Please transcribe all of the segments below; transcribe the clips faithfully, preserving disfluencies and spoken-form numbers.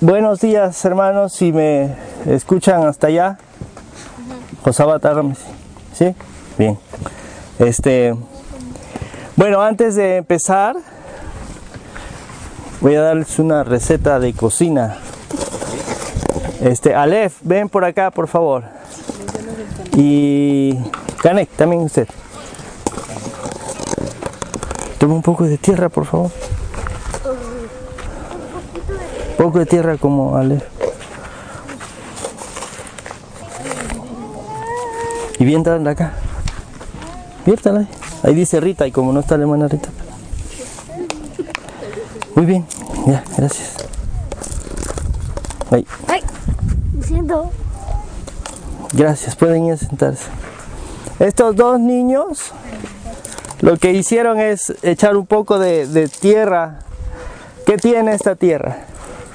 Buenos días, hermanos, si me escuchan hasta allá. Josaba, tárrame. ¿Sí? Bien. Este, bueno, antes de empezar, voy a darles una receta de cocina. Este, Aleph, ven por acá, por favor. Y Canek, también usted. Toma un poco de tierra, por favor. Un poco de tierra como Aleph. Y bien, de acá. Viértala ahí. Ahí dice Rita y como no está la hermana Rita. Muy bien. Ya, gracias. Ahí. Ay, me siento. Gracias, pueden ir a sentarse. Estos dos niños lo que hicieron es echar un poco de, de tierra. ¿Qué tiene esta tierra?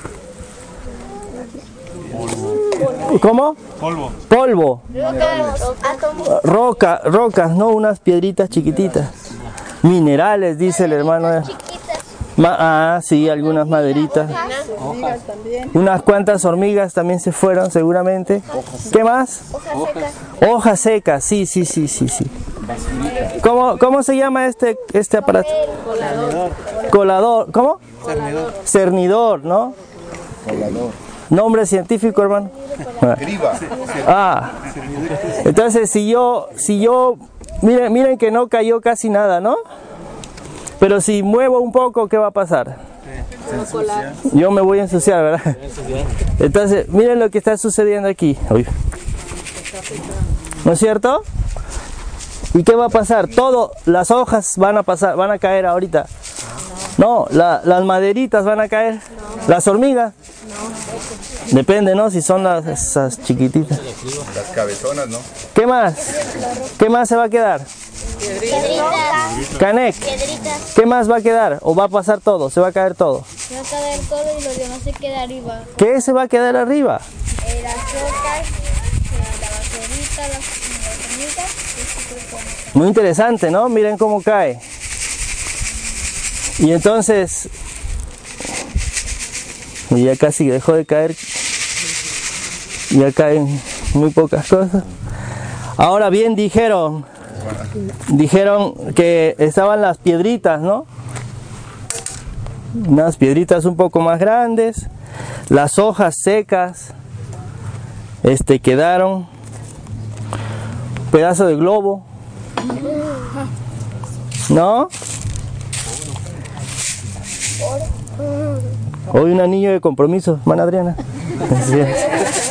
¿Cómo? Polvo. Polvo. Átomos. Roca, rocas, no unas piedritas chiquititas. Minerales, dice el hermano. Ma ah, sí, algunas maderitas. Unas cuantas hormigas también se fueron, seguramente. ¿Qué más? Hojas secas. Hojas secas, sí, sí, sí, sí, sí. ¿Cómo, cómo se llama este, este aparato? Colador. Colador. ¿Cómo? Cernidor. Cernidor, ¿no? Colador. Nombre científico, hermano. Criba. Ah, entonces si yo, si yo, miren, miren que no cayó casi nada, ¿no? Pero si muevo un poco, ¿qué va a pasar? Yo me voy a ensuciar, ¿verdad? Entonces, miren lo que está sucediendo aquí. Uy. ¿No es cierto? ¿Y qué va a pasar? Todo, las hojas van a pasar, van a caer ahorita. No, la, las maderitas van a caer. Las hormigas. Depende, ¿no? Si son las esas chiquititas. Las cabezonas, ¿no? ¿Qué más? ¿Qué más se va a quedar? Piedritas. Canek. Piedritas. ¿Qué más va a quedar? ¿O va a pasar todo? ¿Se va a caer todo? Se va a caer todo y lo demás se queda arriba. ¿Qué se va a quedar arriba? Eh, las rocas, eh, la basurita, las, las hormigas. y este grupo. Muy interesante, ¿no? Miren cómo cae. Y entonces... Y ya casi dejó de caer. Ya caen muy pocas cosas. Ahora bien, dijeron... Dijeron que estaban las piedritas, ¿no? Unas piedritas un poco más grandes. Las hojas secas. Este, quedaron. Un pedazo de globo. ¿No? Hoy un anillo de compromiso, hermana Adriana. Así es.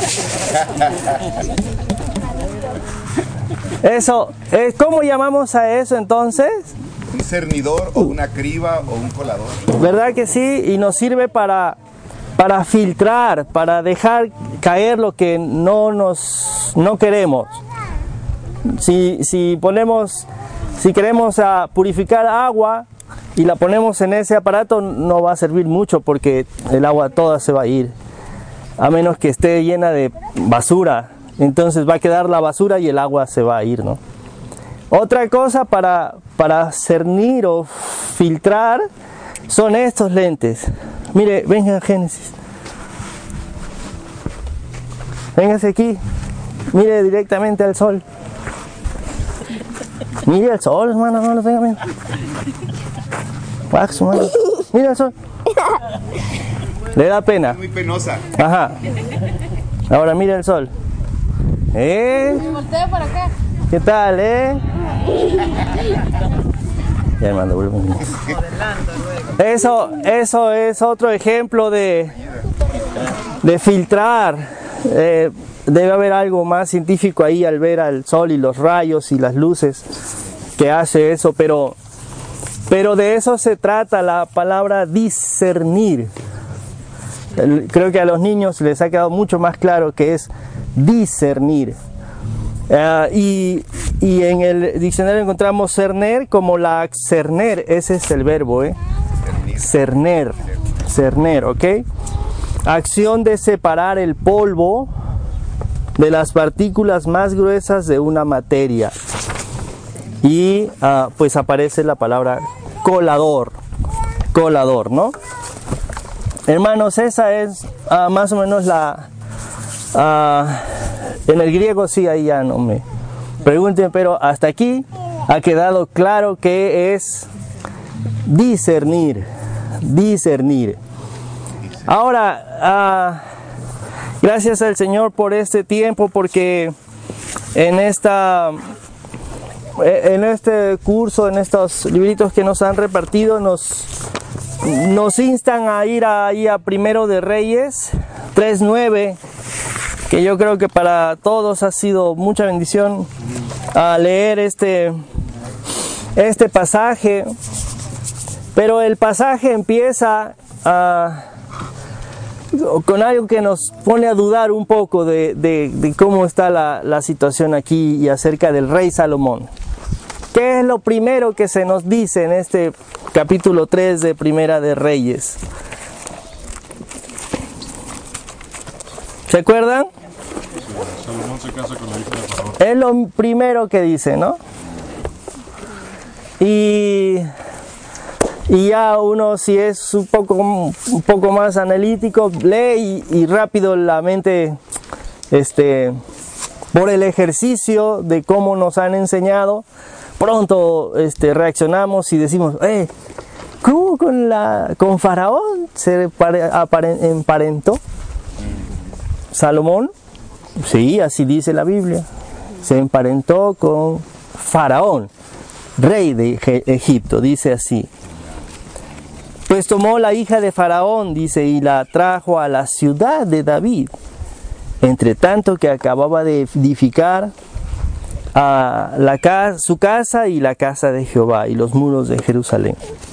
Eso, eh, ¿cómo llamamos a eso entonces? Un cernidor o una criba o un colador. ¿Verdad que sí? Y nos sirve para, para filtrar, para dejar caer lo que no nos no queremos. Si, si ponemos, si queremos uh, purificar agua y la ponemos en ese aparato, no va a servir mucho porque el agua toda se va a ir, a menos que esté llena de basura. Entonces va a quedar la basura y el agua se va a ir, ¿no? Otra cosa para, para cernir o filtrar son estos lentes. Mire, venga Génesis. Véngase aquí. Mire directamente al sol. Mire al sol, hermano, no lo tenga miedo. Wax, hermano. Mire al sol. Le da pena. Muy penosa. Ajá. Ahora mire el sol. ¿Eh? Voltea para acá. ¿Qué tal, eh? Ya, hermano, vuelve. Eso, eso es otro ejemplo de, de filtrar. Eh, debe haber algo más científico ahí al ver al sol y los rayos y las luces que hace eso, pero, pero de eso se trata la palabra discernir. Creo que a los niños les ha quedado mucho más claro que es discernir. Uh, y, y en el diccionario encontramos cerner como la cerner, ese es el verbo, ¿eh? Cerner, cerner, ¿ok? Acción de separar el polvo de las partículas más gruesas de una materia. Y uh, pues aparece la palabra colador, colador, ¿no? hermanos, esa es uh, más o menos la... Uh, en el griego sí, ahí ya no me pregunten, pero hasta aquí ha quedado claro que es discernir, discernir. Ahora, uh, gracias al Señor por este tiempo, porque en esta... En este curso, en estos libritos que nos han repartido, nos, nos instan a ir ahí a Primero de Reyes tres nueve, que yo creo que para todos ha sido mucha bendición a leer este, este pasaje. Pero el pasaje empieza a, con algo que nos pone a dudar un poco de, de, de cómo está la, la situación aquí y acerca del rey Salomón. ¿Qué es lo primero que se nos dice en este capítulo tres de Primera de Reyes? ¿Se acuerdan? Salomón se casa con la hija de Faraón. Es lo primero que dice, ¿no? Y, y ya uno, si es un poco, un poco más analítico, lee y, y rápido la mente, este, por el ejercicio de cómo nos han enseñado, pronto este, reaccionamos y decimos, eh, ¿cómo con, la, con Faraón se emparentó Salomón? Sí, así dice la Biblia. Se emparentó con Faraón, rey de Egipto, dice así. Pues tomó la hija de Faraón, dice, y la trajo a la ciudad de David, entre tanto que acababa de edificar a la casa, su casa y la casa de Jehová y los muros de Jerusalén.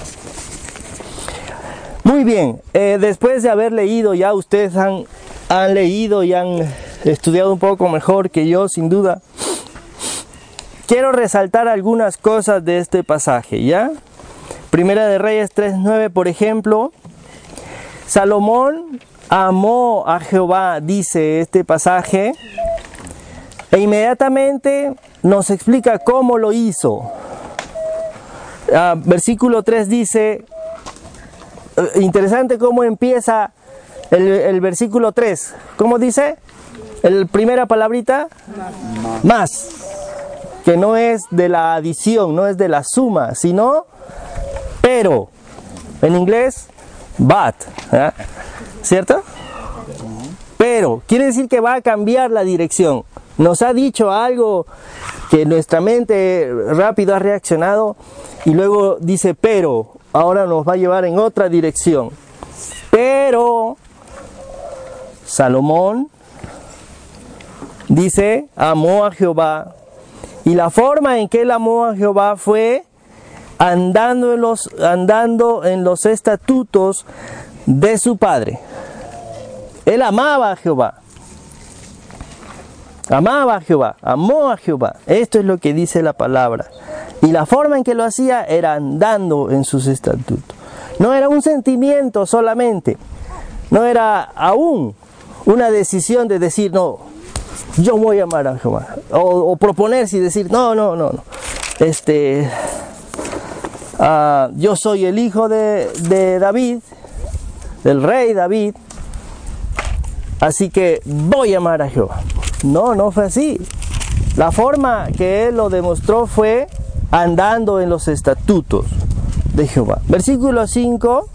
Muy bien, eh, después de haber leído, ya ustedes han, han leído y han estudiado un poco mejor que yo, sin duda. Quiero resaltar algunas cosas de este pasaje, ¿ya? Primera de Reyes tres nueve, por ejemplo. Salomón amó a Jehová, dice este pasaje, e inmediatamente nos explica cómo lo hizo. Uh, versículo tres dice, uh, interesante cómo empieza el, el versículo tres. ¿Cómo dice? La primera palabrita, más. más, que no es de la adición, no es de la suma, sino pero. En inglés, but, ¿eh? ¿Cierto? Pero, quiere decir que va a cambiar la dirección. Nos ha dicho algo que nuestra mente rápido ha reaccionado y luego dice pero, ahora nos va a llevar en otra dirección. Pero Salomón dice, amó a Jehová, y la forma en que él amó a Jehová fue andando en los, andando en los estatutos de su padre. Él amaba a Jehová. Amaba a Jehová, amó a Jehová. Esto es lo que dice la palabra. Y la forma en que lo hacía era andando en sus estatutos. No era un sentimiento solamente. No era aún una decisión de decir, no, yo voy a amar a Jehová. O, o proponerse y decir, no, no, no, no. Este, uh, yo soy el hijo de, de David, del rey David. Así que voy a amar a Jehová. No, no fue así. La forma que él lo demostró fue andando en los estatutos de Jehová. Versículo cinco.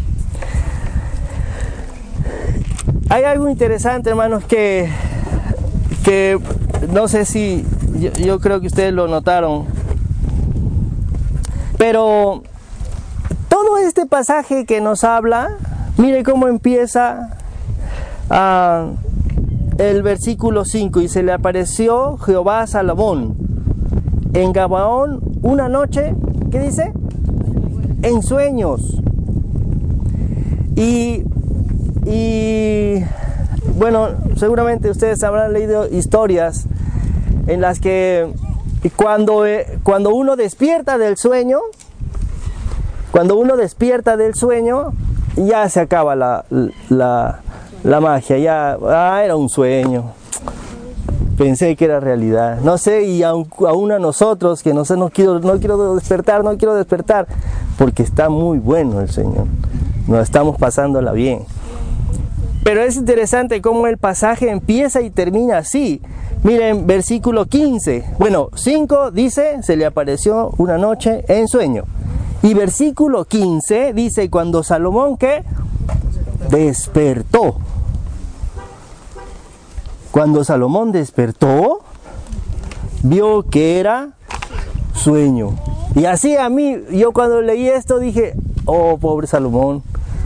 Hay algo interesante, hermanos, que, que no sé si, yo, yo creo que ustedes lo notaron. Pero todo este pasaje que nos habla, mire cómo empieza uh, el versículo cinco. Y se le apareció Jehová a Salomón en Gabaón una noche, ¿qué dice? En sueños. Y, y bueno, seguramente ustedes habrán leído historias en las que cuando, cuando uno despierta del sueño, cuando uno despierta del sueño, ya se acaba la, la, la magia, ya ah, era un sueño. Pensé que era realidad. No sé, y aún, aún a nosotros, que no sé, no quiero, no quiero despertar, no quiero despertar, porque está muy bueno el Señor. Nos estamos pasándola bien. Pero es interesante cómo el pasaje empieza y termina así. Miren, versículo quince. Bueno, cinco dice, se le apareció una noche en sueño. Y versículo quince dice, cuando Salomón, ¿qué? Despertó. Cuando Salomón despertó, vio que era sueño. Y así a mí, yo cuando leí esto dije, oh, pobre Salomón.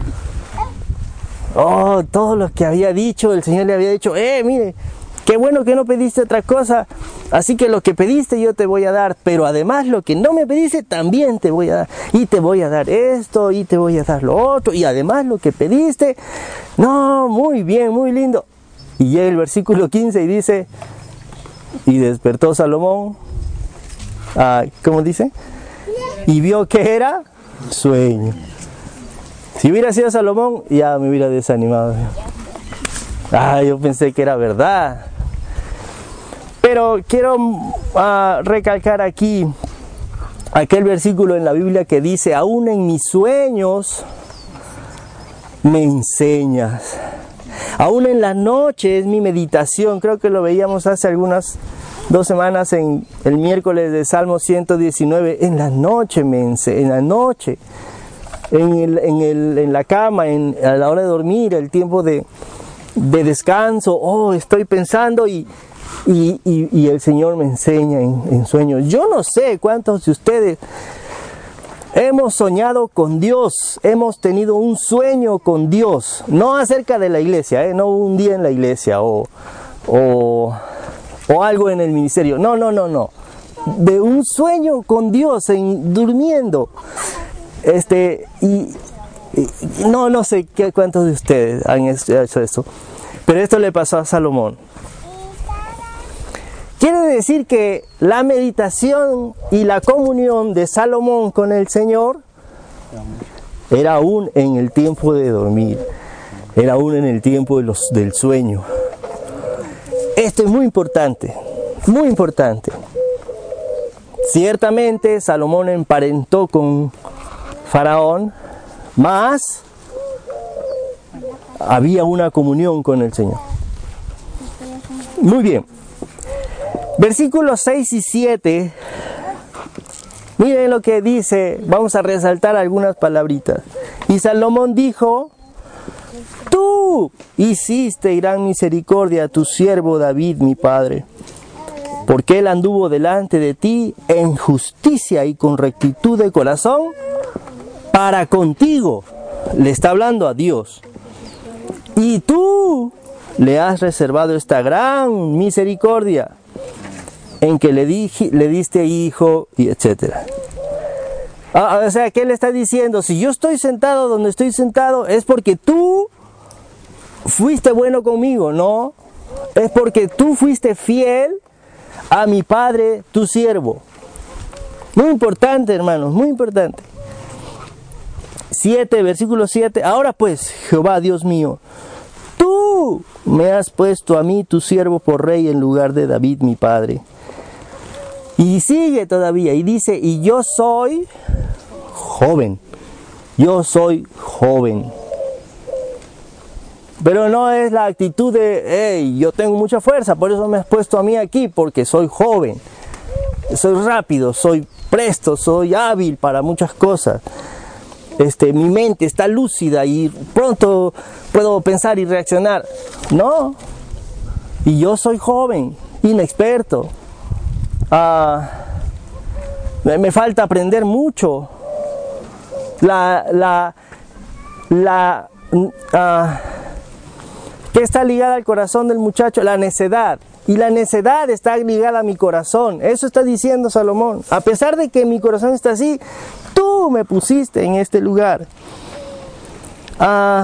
Oh, todo lo que había dicho, el Señor le había dicho, eh, mire, qué bueno que no pediste otra cosa, así que lo que pediste yo te voy a dar, pero además lo que no me pediste también te voy a dar, y te voy a dar esto, y te voy a dar lo otro, y además lo que pediste, no, muy bien, muy lindo. Y llega el versículo quince y dice, y despertó Salomón, ah, ¿cómo dice? Y vio que era sueño. Si hubiera sido Salomón, ya me hubiera desanimado. Ah, yo pensé que era verdad. Pero quiero uh, recalcar aquí aquel versículo en la Biblia que dice, aún en mis sueños me enseñas. Aún en la noche es mi meditación. Creo que lo veíamos hace algunas dos semanas en el miércoles de Salmo ciento diecinueve. En la noche me enseñas, en la noche. En, el, en, el, en la cama, en, a la hora de dormir, el tiempo de, de descanso, oh, estoy pensando y, y, y, y el Señor me enseña en, en sueños. Yo no sé cuántos de ustedes hemos soñado con Dios, hemos tenido un sueño con Dios, no acerca de la iglesia, ¿eh? No un día en la iglesia o, o, o algo en el ministerio, no, no, no, no, de un sueño con Dios en, durmiendo. Este, y, y no, no sé qué, cuántos de ustedes han hecho esto, pero esto le pasó a Salomón. Quiere decir que la meditación y la comunión de Salomón con el Señor era aún en el tiempo de dormir, era aún en el tiempo de los, del sueño. Esto es muy importante, muy importante. Ciertamente Salomón emparentó con Faraón, mas había una comunión con el Señor. Muy bien. Versículos seis y siete. Miren lo que dice. Vamos a resaltar algunas palabritas. Y Salomón dijo, tú hiciste gran misericordia a tu siervo David, mi padre, porque él anduvo delante de ti en justicia y con rectitud de corazón para contigo. Le está hablando a Dios. Y tú le has reservado esta gran misericordia en que le, di, le diste hijo y etcétera. Ah, o sea, ¿qué le está diciendo? Si yo estoy sentado donde estoy sentado es porque tú fuiste bueno conmigo, ¿no? Es porque tú fuiste fiel a mi padre, tu siervo. Muy importante, hermanos, muy importante. siete, versículo siete. Ahora pues, Jehová Dios mío, tú me has puesto a mí, tu siervo, por rey en lugar de David, mi padre. Y sigue todavía, y dice, y yo soy joven, yo soy joven. Pero no es la actitud de, hey, yo tengo mucha fuerza, por eso me has puesto a mí aquí, porque soy joven, soy rápido, soy presto, soy hábil para muchas cosas. Este, mi mente está lúcida y pronto puedo pensar y reaccionar. No, y yo soy joven, inexperto. Uh, me falta aprender mucho. La, la, la, uh, ¿qué está ligada al corazón del muchacho? La necedad. Y la necedad está ligada a mi corazón. Eso está diciendo Salomón. A pesar de que mi corazón está así, tú me pusiste en este lugar. Uh,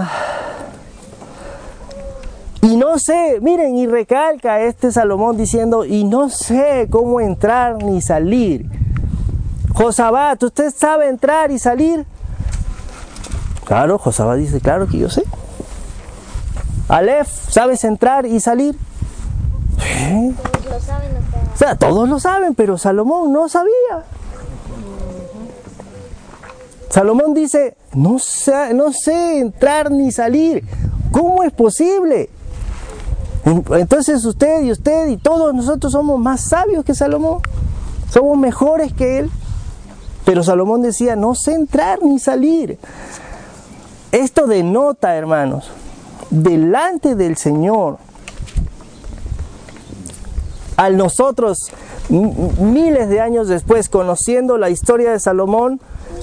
y no sé, miren, y recalca este Salomón diciendo, y no sé cómo entrar ni salir. Josabad, ¿usted sabe entrar y salir? Claro, Josabad dice, claro que yo sé. Aleph, ¿sabes entrar y salir? ¿Eh? Todos lo saben, no saben. O sea, todos lo saben, pero Salomón no sabía. Salomón dice, no sé, no sé entrar ni salir. ¿Cómo es posible? Entonces usted y usted y todos nosotros somos más sabios que Salomón. Somos mejores que él. Pero Salomón decía, no sé entrar ni salir. Esto denota, hermanos, delante del Señor, al nosotros miles de años después, conociendo la historia de Salomón,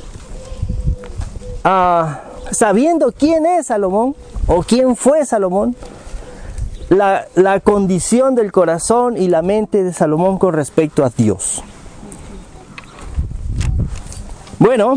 uh, sabiendo quién es Salomón o quién fue Salomón, la, la condición del corazón y la mente de Salomón con respecto a Dios. Bueno,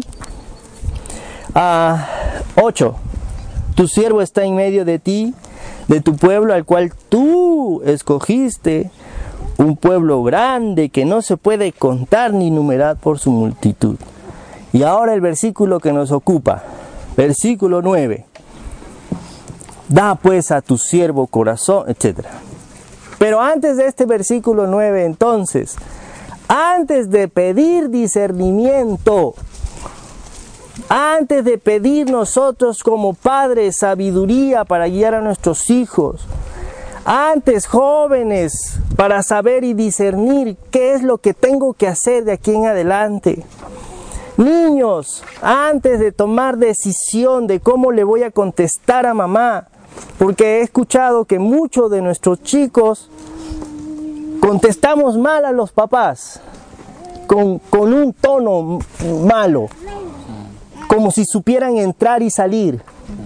uh, ocho. Tu siervo está en medio de ti, de tu pueblo al cual tú escogiste, un pueblo grande que no se puede contar ni numerar por su multitud. Y ahora el versículo que nos ocupa, versículo nueve. Da pues a tu siervo corazón, etcétera. Pero antes de este versículo nueve, entonces, antes de pedir discernimiento, antes de pedir nosotros como padres sabiduría para guiar a nuestros hijos, antes jóvenes para saber y discernir qué es lo que tengo que hacer de aquí en adelante, niños, antes de tomar decisión de cómo le voy a contestar a mamá, porque he escuchado que muchos de nuestros chicos contestamos mal a los papás, con, con un tono malo, como si supieran entrar y salir.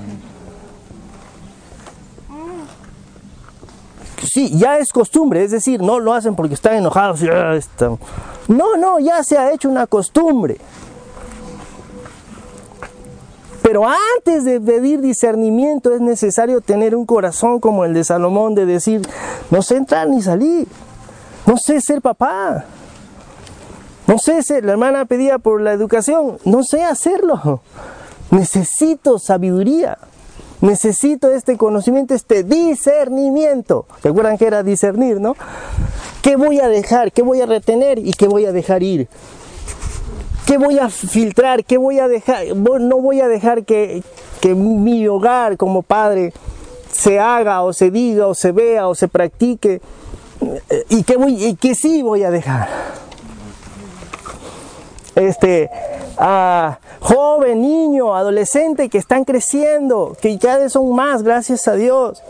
Sí, ya es costumbre, es decir, no lo hacen porque están enojados. No, no, ya se ha hecho una costumbre. Pero antes de pedir discernimiento es necesario tener un corazón como el de Salomón, de decir, no sé entrar ni salir, no sé ser papá, no sé ser, la hermana pedía por la educación, no sé hacerlo, necesito sabiduría, necesito este conocimiento, este discernimiento. ¿Se acuerdan que era discernir, no? ¿Qué voy a dejar, qué voy a retener y qué voy a dejar ir? ¿Qué voy a filtrar? ¿Qué voy a dejar? No voy a dejar que, que mi hogar como padre se haga o se diga o se vea o se practique. ¿Y qué, voy, y qué sí voy a dejar? Este, uh, joven, niño, adolescente que están creciendo, que cada vez son más, gracias a Dios.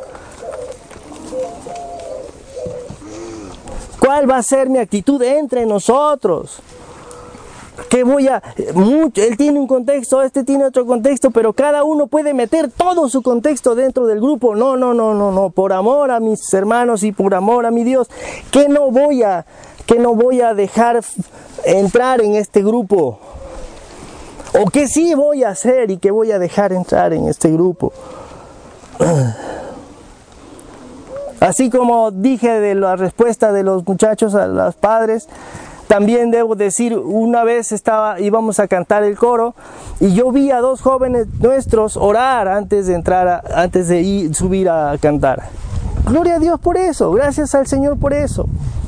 ¿Cuál va a ser mi actitud entre nosotros? Que voy a, mucho, él tiene un contexto, este tiene otro contexto, pero cada uno puede meter todo su contexto dentro del grupo. No, no, no, no, no, por amor a mis hermanos y por amor a mi Dios, que no voy a, que no voy a dejar entrar en este grupo, o que sí voy a hacer y que voy a dejar entrar en este grupo. Así como dije de la respuesta de los muchachos a los padres, también debo decir, una vez estaba, íbamos a cantar el coro y yo vi a dos jóvenes nuestros orar antes de entrar, a, antes de ir, subir a cantar. Gloria a Dios por eso, gracias al Señor por eso.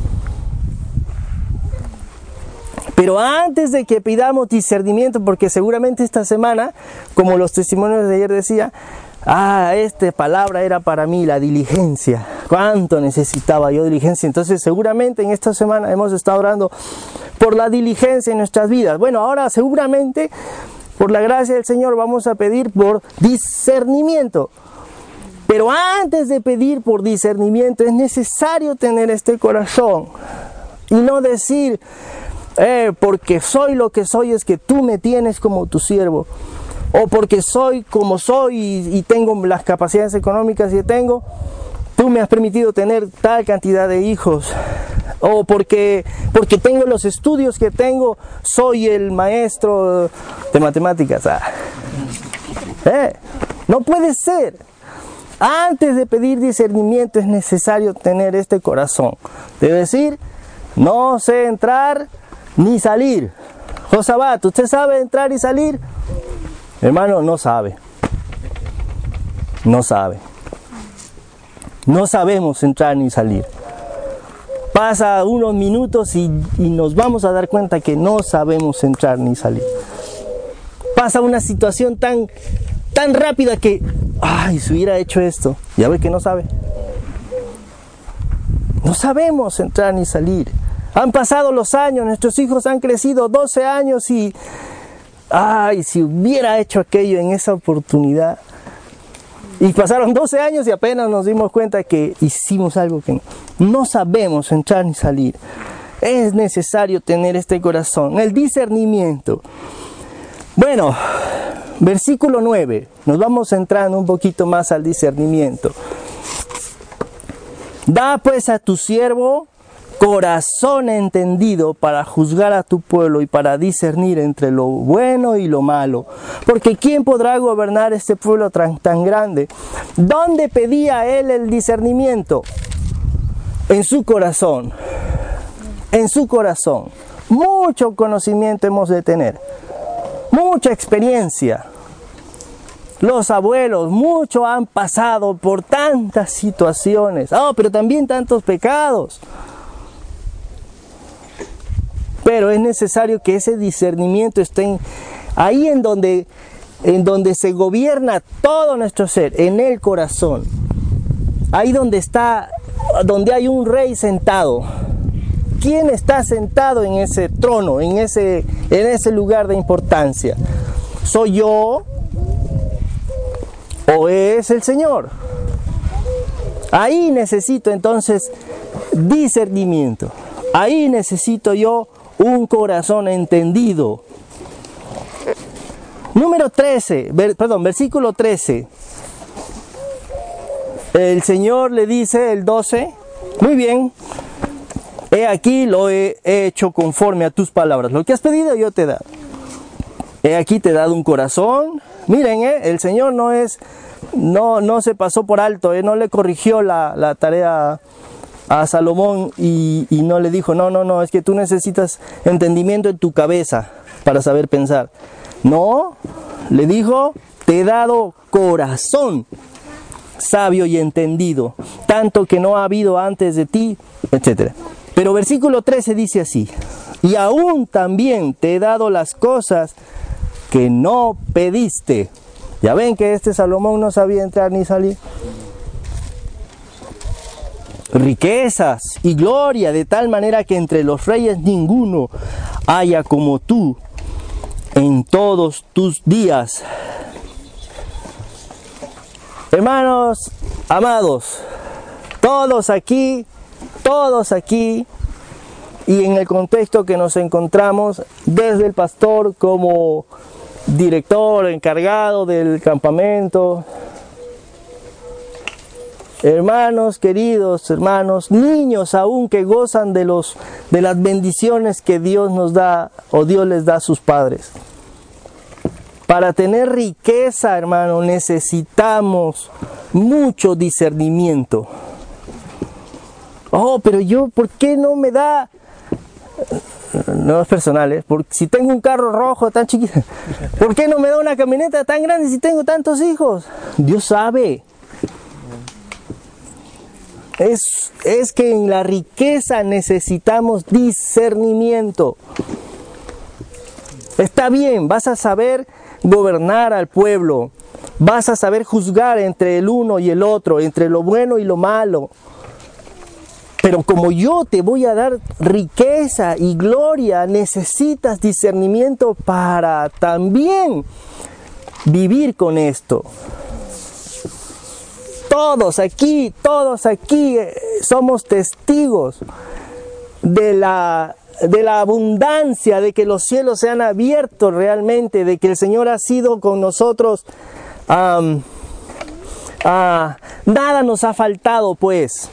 Pero antes de que pidamos discernimiento, porque seguramente esta semana, como los testimonios de ayer decía, ah, esta palabra era para mí, la diligencia. ¿Cuánto necesitaba yo diligencia? Entonces seguramente en esta semana hemos estado orando por la diligencia en nuestras vidas. Bueno, ahora seguramente por la gracia del Señor vamos a pedir por discernimiento. Pero antes de pedir por discernimiento es necesario tener este corazón y no decir, eh, porque soy lo que soy es que tú me tienes como tu siervo. O porque soy como soy y, y tengo las capacidades económicas que tengo, tú me has permitido tener tal cantidad de hijos. O porque, porque tengo los estudios que tengo, soy el maestro de matemáticas. Ah. Eh, no puede ser. Antes de pedir discernimiento es necesario tener este corazón. De decir, no sé entrar ni salir. Josabat, ¿usted sabe entrar y salir? Hermano, no sabe, no sabe, no sabemos entrar ni salir. Pasa unos minutos y, y nos vamos a dar cuenta que no sabemos entrar ni salir. Pasa una situación tan, tan rápida que ay, si hubiera hecho esto, ya ve que no sabe. No sabemos entrar ni salir. Han pasado los años, nuestros hijos han crecido doce años y, ay, si hubiera hecho aquello en esa oportunidad. Y pasaron doce años y apenas nos dimos cuenta que hicimos algo que no. No sabemos entrar ni salir. Es necesario tener este corazón, el discernimiento. Bueno, versículo nueve. Nos vamos entrando un poquito más al discernimiento. Da pues a tu siervo corazón entendido para juzgar a tu pueblo y para discernir entre lo bueno y lo malo. Porque ¿quién podrá gobernar este pueblo tan, tan grande? ¿Dónde pedía él el discernimiento? En su corazón. En su corazón. Mucho conocimiento hemos de tener. Mucha experiencia. Los abuelos, mucho han pasado por tantas situaciones. Oh, pero también tantos pecados. Pero es necesario que ese discernimiento esté ahí en donde, en donde se gobierna todo nuestro ser, en el corazón. Ahí donde está, donde hay un rey sentado. ¿Quién está sentado en ese trono, en ese, en ese lugar de importancia? ¿Soy yo o es el Señor? Ahí necesito entonces discernimiento. Ahí necesito yo un corazón entendido. Número trece, ver, perdón, versículo trece. El Señor le dice, el doce, muy bien, he aquí lo he hecho conforme a tus palabras. Lo que has pedido yo te he dado. He aquí te he dado un corazón. Miren, eh, el Señor no es, no, no se pasó por alto, eh, no le corrigió la, la tarea a Salomón y, y no le dijo, no, no, no, es que tú necesitas entendimiento en tu cabeza para saber pensar. No, le dijo, te he dado corazón sabio y entendido, tanto que no ha habido antes de ti, etcétera. Pero versículo trece dice así, y aún también te he dado las cosas que no pediste. Ya ven que este Salomón no sabía entrar ni salir. Riquezas y gloria, de tal manera que entre los reyes ninguno haya como tú en todos tus días. Hermanos amados, todos aquí, todos aquí, y en el contexto que nos encontramos, desde el pastor como director encargado del campamento, hermanos queridos, hermanos, niños aún que gozan de los de las bendiciones que Dios nos da o Dios les da a sus padres. Para tener riqueza, hermano, necesitamos mucho discernimiento. Oh, pero yo, ¿por qué no me da? No es personal, ¿eh? Porque si tengo un carro rojo tan chiquito, ¿por qué no me da una camioneta tan grande si tengo tantos hijos? Dios sabe. Es, es que en la riqueza necesitamos discernimiento. Está bien, vas a saber gobernar al pueblo, vas a saber juzgar entre el uno y el otro, entre lo bueno y lo malo. Pero como yo te voy a dar riqueza y gloria, necesitas discernimiento para también vivir con esto. Todos aquí, todos aquí somos testigos de la, de la abundancia, de que los cielos se han abierto realmente, de que el Señor ha sido con nosotros. Um, uh, nada nos ha faltado, pues.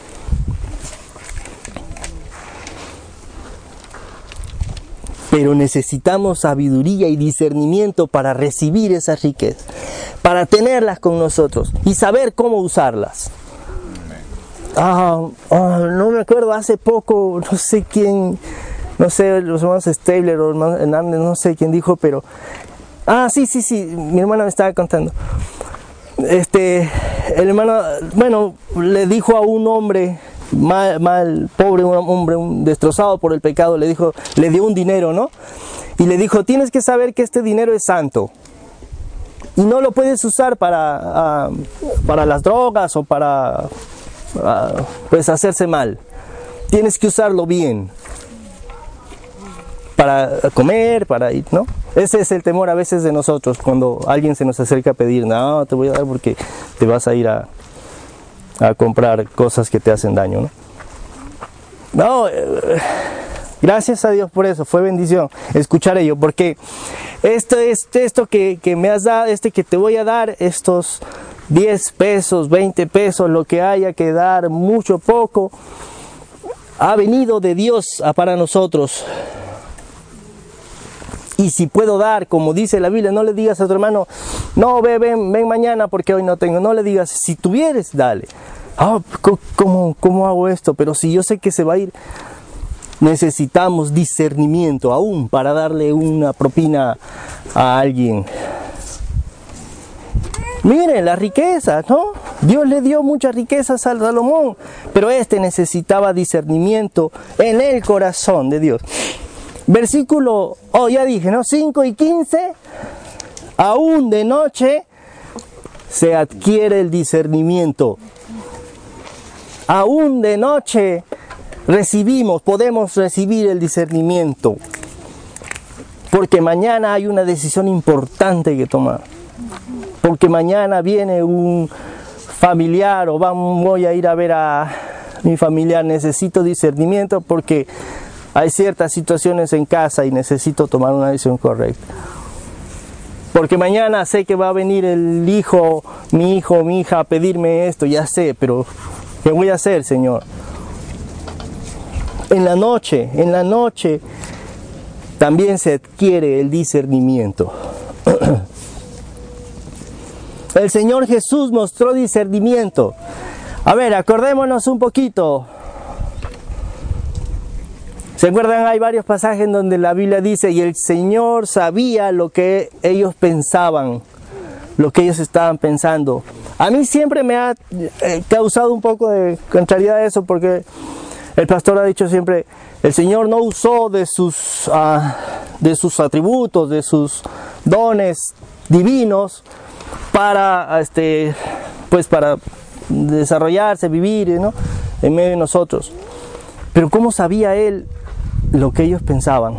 Pero necesitamos sabiduría y discernimiento para recibir esas riquezas, para tenerlas con nosotros y saber cómo usarlas. Ah, ah, no me acuerdo, hace poco, no sé quién, no sé, los hermanos Stabler o hermanos Hernández, no sé quién dijo, pero... Ah, sí, sí, sí, mi hermana me estaba contando. Este, el hermano, bueno, le dijo a un hombre... Mal, mal, pobre un hombre un destrozado por el pecado, le dijo, le dio un dinero, ¿no? Y le dijo, tienes que saber que este dinero es santo. y no lo puedes usar para, uh, para las drogas o para uh, pues hacerse mal. Tienes que usarlo bien. Para comer, para ir, ¿no? Ese es el temor a veces de nosotros cuando alguien se nos acerca a pedir, no, te voy a dar porque te vas a ir a, a comprar cosas que te hacen daño, ¿no? No, eh, gracias a Dios por eso, fue bendición escuchar ello, porque esto, este, esto que, que me has dado, este que te voy a dar, estos diez pesos, veinte pesos, lo que haya que dar, mucho, poco, ha venido de Dios para nosotros. Y si puedo dar, como dice la Biblia, no le digas a tu hermano, no, ve, ven, ven mañana porque hoy no tengo. No le digas, si tuvieres, dale. Ah, ¿cómo, ¿Cómo hago esto? Pero si yo sé que se va a ir, necesitamos discernimiento aún para darle una propina a alguien. Miren, las riquezas, ¿no? Dios le dio muchas riquezas a Salomón, pero este necesitaba discernimiento en el corazón de Dios. Versículo, oh ya dije, ¿no? cinco y quince, aún de noche se adquiere el discernimiento. Aún de noche recibimos, podemos recibir el discernimiento. Porque mañana hay una decisión importante que tomar. Porque mañana viene un familiar o vamos, voy a ir a ver a mi familiar, necesito discernimiento porque hay ciertas situaciones en casa y necesito tomar una decisión correcta. Porque mañana sé que va a venir el hijo, mi hijo, mi hija a pedirme esto, ya sé, pero ¿qué voy a hacer, Señor? En la noche, en la noche también se adquiere el discernimiento. El Señor Jesús mostró discernimiento. A ver, acordémonos un poquito. ¿Se acuerdan? Hay varios pasajes en donde la Biblia dice, y el Señor sabía lo que ellos pensaban, lo que ellos estaban pensando. A mí siempre me ha eh, causado un poco de contrariedad eso, porque el pastor ha dicho siempre, el Señor no usó de sus, uh, de sus atributos, de sus dones divinos para, este, pues para desarrollarse, vivir, ¿no? En medio de nosotros. Pero ¿cómo sabía Él lo que ellos pensaban?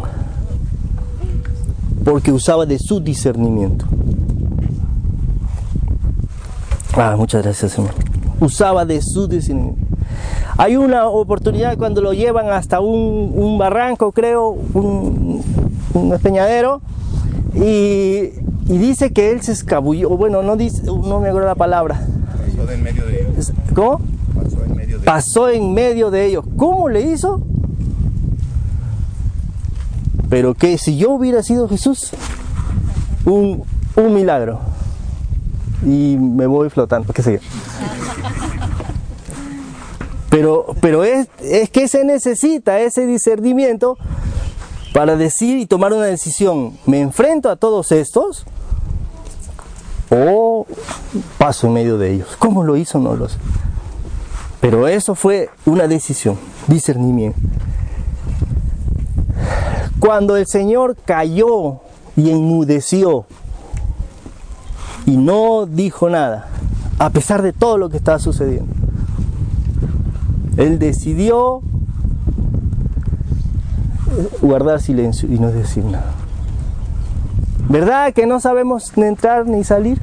Porque usaba de su discernimiento. Ah, muchas gracias, Señor. Usaba de su discernimiento. Hay una oportunidad cuando lo llevan hasta un, un barranco, creo, un, un despeñadero, y, y dice que él se escabulló, bueno, no dice, no me acuerdo la palabra. Pasó de en medio de ellos. ¿Cómo? Pasó en medio de Pasó en medio de ellos. ¿Cómo le hizo? Pero que si yo hubiera sido Jesús, un, un milagro. Y me voy flotando, qué sé yo. Pero, pero es, es que se necesita ese discernimiento para decir y tomar una decisión. ¿Me enfrento a todos estos o paso en medio de ellos? ¿Cómo lo hizo? No lo sé. Pero eso fue una decisión, discernimiento. Cuando el Señor cayó y enmudeció y no dijo nada, a pesar de todo lo que estaba sucediendo, Él decidió guardar silencio y no decir nada. ¿Verdad que no sabemos ni entrar ni salir?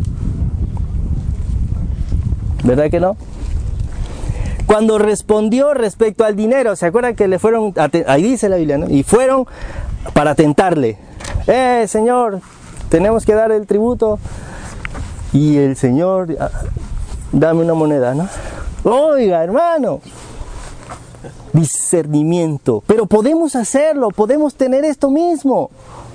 ¿Verdad que no? Cuando respondió respecto al dinero, ¿se acuerdan que le fueron, ahí dice la Biblia, ¿no? Y fueron para tentarle. Eh, Señor, tenemos que dar el tributo. Y el Señor, dame una moneda, ¿no? Oiga, hermano, discernimiento. Pero podemos hacerlo, podemos tener esto mismo.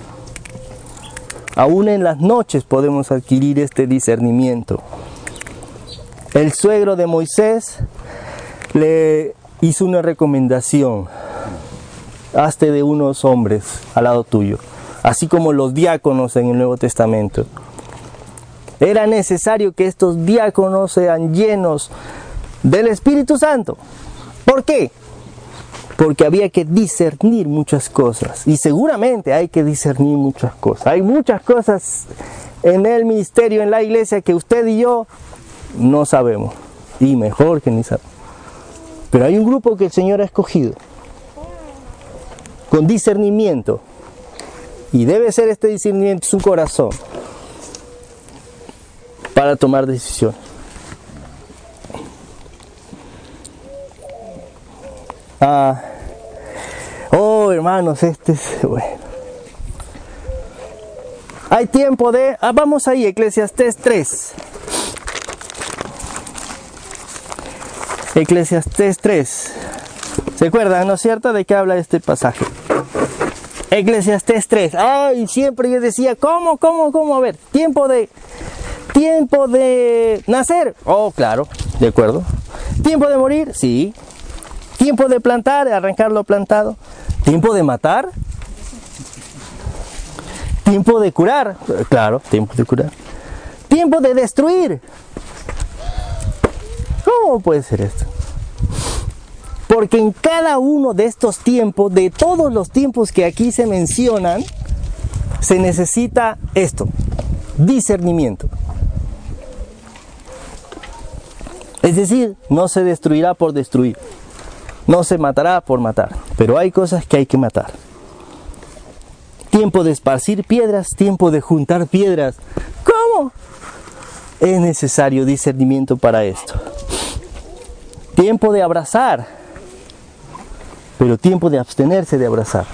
Aún en las noches podemos adquirir este discernimiento. El suegro de Moisés le hizo una recomendación: hazte de unos hombres al lado tuyo, así como los diáconos en el Nuevo Testamento. Era necesario que estos diáconos sean llenos del Espíritu Santo. ¿Por qué? Porque había que discernir muchas cosas, y seguramente hay que discernir muchas cosas. Hay muchas cosas en el ministerio, en la iglesia, que usted y yo no sabemos. Y mejor que ni sabemos. Pero hay un grupo que el Señor ha escogido con discernimiento. Y debe ser este discernimiento su corazón para tomar decisiones. Ah, oh, hermanos, este es bueno. Hay tiempo de... Ah, vamos ahí, Eclesiastés tres. Eclesiastés tres. ¿Se acuerdan, no es cierto, de qué habla este pasaje? Eclesiastés tres. Ay, siempre yo decía, ¿cómo, cómo, cómo? A ver, tiempo de... Tiempo de nacer. Oh, claro, de acuerdo. Tiempo de morir, sí. Tiempo de plantar, arrancar lo plantado. Tiempo de matar. Tiempo de curar, claro, tiempo de curar. Tiempo de destruir. ¿Cómo puede ser esto? Porque en cada uno de estos tiempos, de todos los tiempos que aquí se mencionan, se necesita esto, discernimiento. Es decir, no se destruirá por destruir, no se matará por matar, pero hay cosas que hay que matar. Tiempo de esparcir piedras, tiempo de juntar piedras. ¿Cómo? Es necesario discernimiento para esto. Tiempo de abrazar, pero tiempo de abstenerse de abrazar.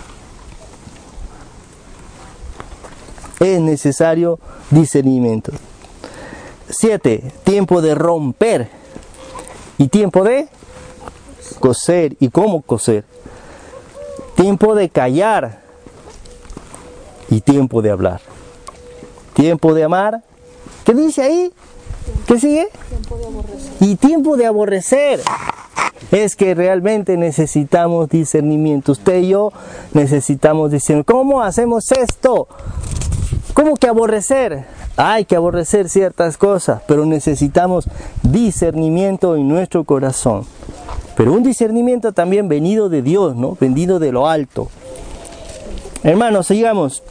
Es necesario discernimiento. Siete, tiempo de romper y tiempo de coser. ¿Y cómo coser? Tiempo de callar y tiempo de hablar. Tiempo de amar. ¿Qué dice ahí? ¿Qué sigue? Tiempo de aborrecer. Y tiempo de aborrecer. Es que realmente necesitamos discernimiento. Usted y yo necesitamos discernimiento. ¿Cómo hacemos esto? ¿Cómo que aborrecer? Hay que aborrecer ciertas cosas, pero necesitamos discernimiento en nuestro corazón. Pero un discernimiento también venido de Dios, ¿no? Venido de lo alto. Hermanos, sigamos.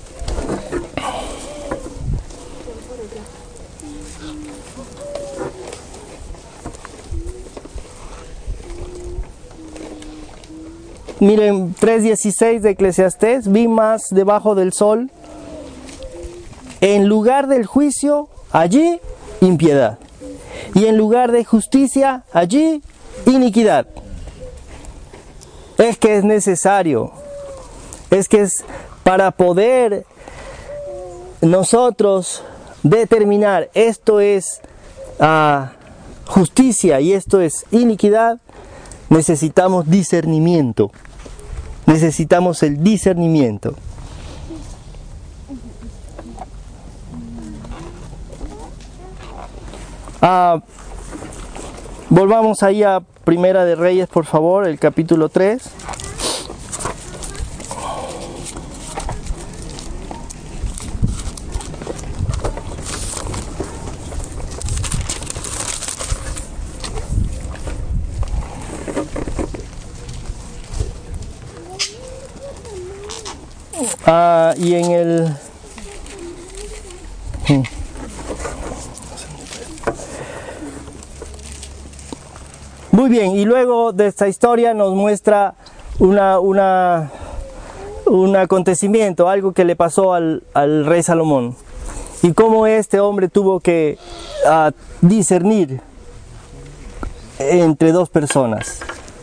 Miren, tres dieciséis de Eclesiastés, vi más debajo del sol, en lugar del juicio, allí impiedad, y en lugar de justicia, allí iniquidad. Es que es necesario, es que es para poder nosotros determinar esto es uh, justicia y esto es iniquidad, necesitamos discernimiento. Necesitamos el discernimiento. Ah, volvamos ahí a Primera de Reyes, por favor, el capítulo tres. Ah, y en el... Muy bien, y luego de esta historia nos muestra una, una, un acontecimiento, algo que le pasó al, al rey Salomón. Y cómo este hombre tuvo que uh, discernir entre dos personas.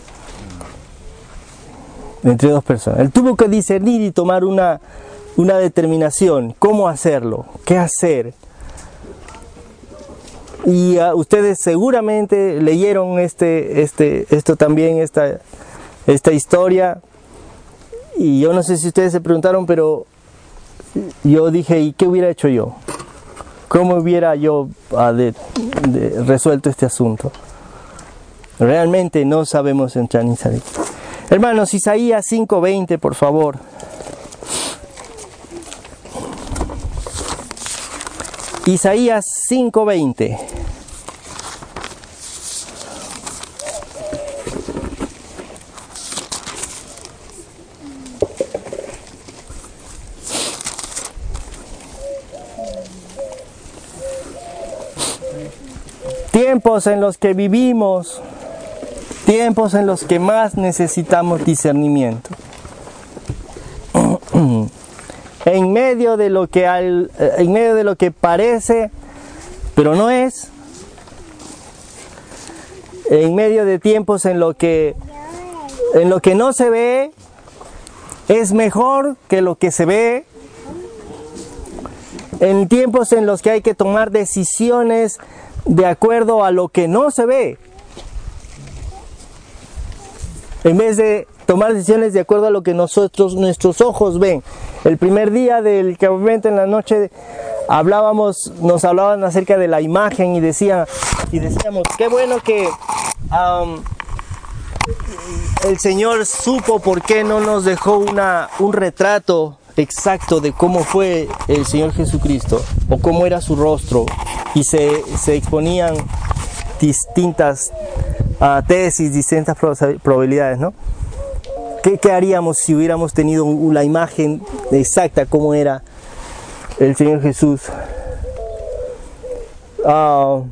Entre dos personas. Él tuvo que discernir y tomar una, una determinación. ¿Cómo hacerlo? ¿Qué hacer? Y uh, ustedes seguramente leyeron este, este, esto también, esta, esta historia. Y yo no sé si ustedes se preguntaron, pero yo dije, ¿y qué hubiera hecho yo? ¿Cómo hubiera yo uh, de, de, resuelto este asunto? Realmente no sabemos entrar ni salir. Hermanos, Isaías cinco veinte, por favor. Isaías cinco veinte. tiempos en los que vivimos, tiempos en los que más necesitamos discernimiento. En medio de lo que al, en medio de lo que parece, pero no es. En medio de tiempos en lo que en lo que no se ve es mejor que lo que se ve. En tiempos en los que hay que tomar decisiones de acuerdo a lo que no se ve, en vez de tomar decisiones de acuerdo a lo que nosotros, nuestros ojos ven. El primer día del campamento en la noche hablábamos, nos hablaban acerca de la imagen y decían, y decíamos, qué bueno que um, el Señor supo por qué no nos dejó una, un retrato exacto de cómo fue el Señor Jesucristo o cómo era su rostro, y se, se exponían distintas uh, tesis, distintas probabilidades, ¿no? ¿Qué, ¿Qué haríamos si hubiéramos tenido la imagen exacta cómo era el Señor Jesús? Uh,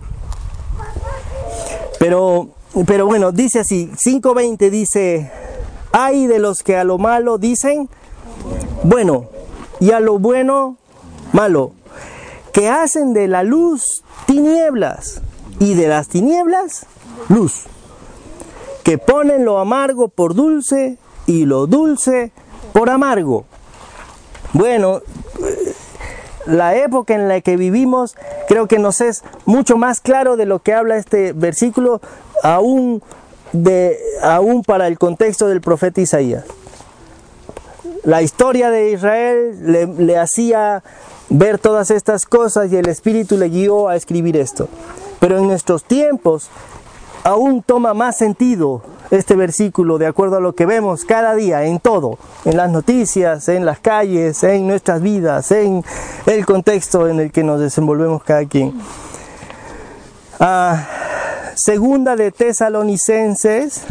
pero, pero bueno, dice así, cinco veinte dice, ay de los que a lo malo dicen bueno, y a lo bueno malo, que hacen de la luz tinieblas, y de las tinieblas luz, que ponen lo amargo por dulce, y lo dulce por amargo. Bueno, la época en la que vivimos creo que nos es mucho más claro de lo que habla este versículo, aún, de, aún para el contexto del profeta Isaías. La historia de Israel le, le hacía ver todas estas cosas y el Espíritu le guió a escribir esto. Pero en nuestros tiempos aún toma más sentido este versículo de acuerdo a lo que vemos cada día, en todo, en las noticias, en las calles, en nuestras vidas, en el contexto en el que nos desenvolvemos cada quien. Ah, segunda de Tesalonicenses.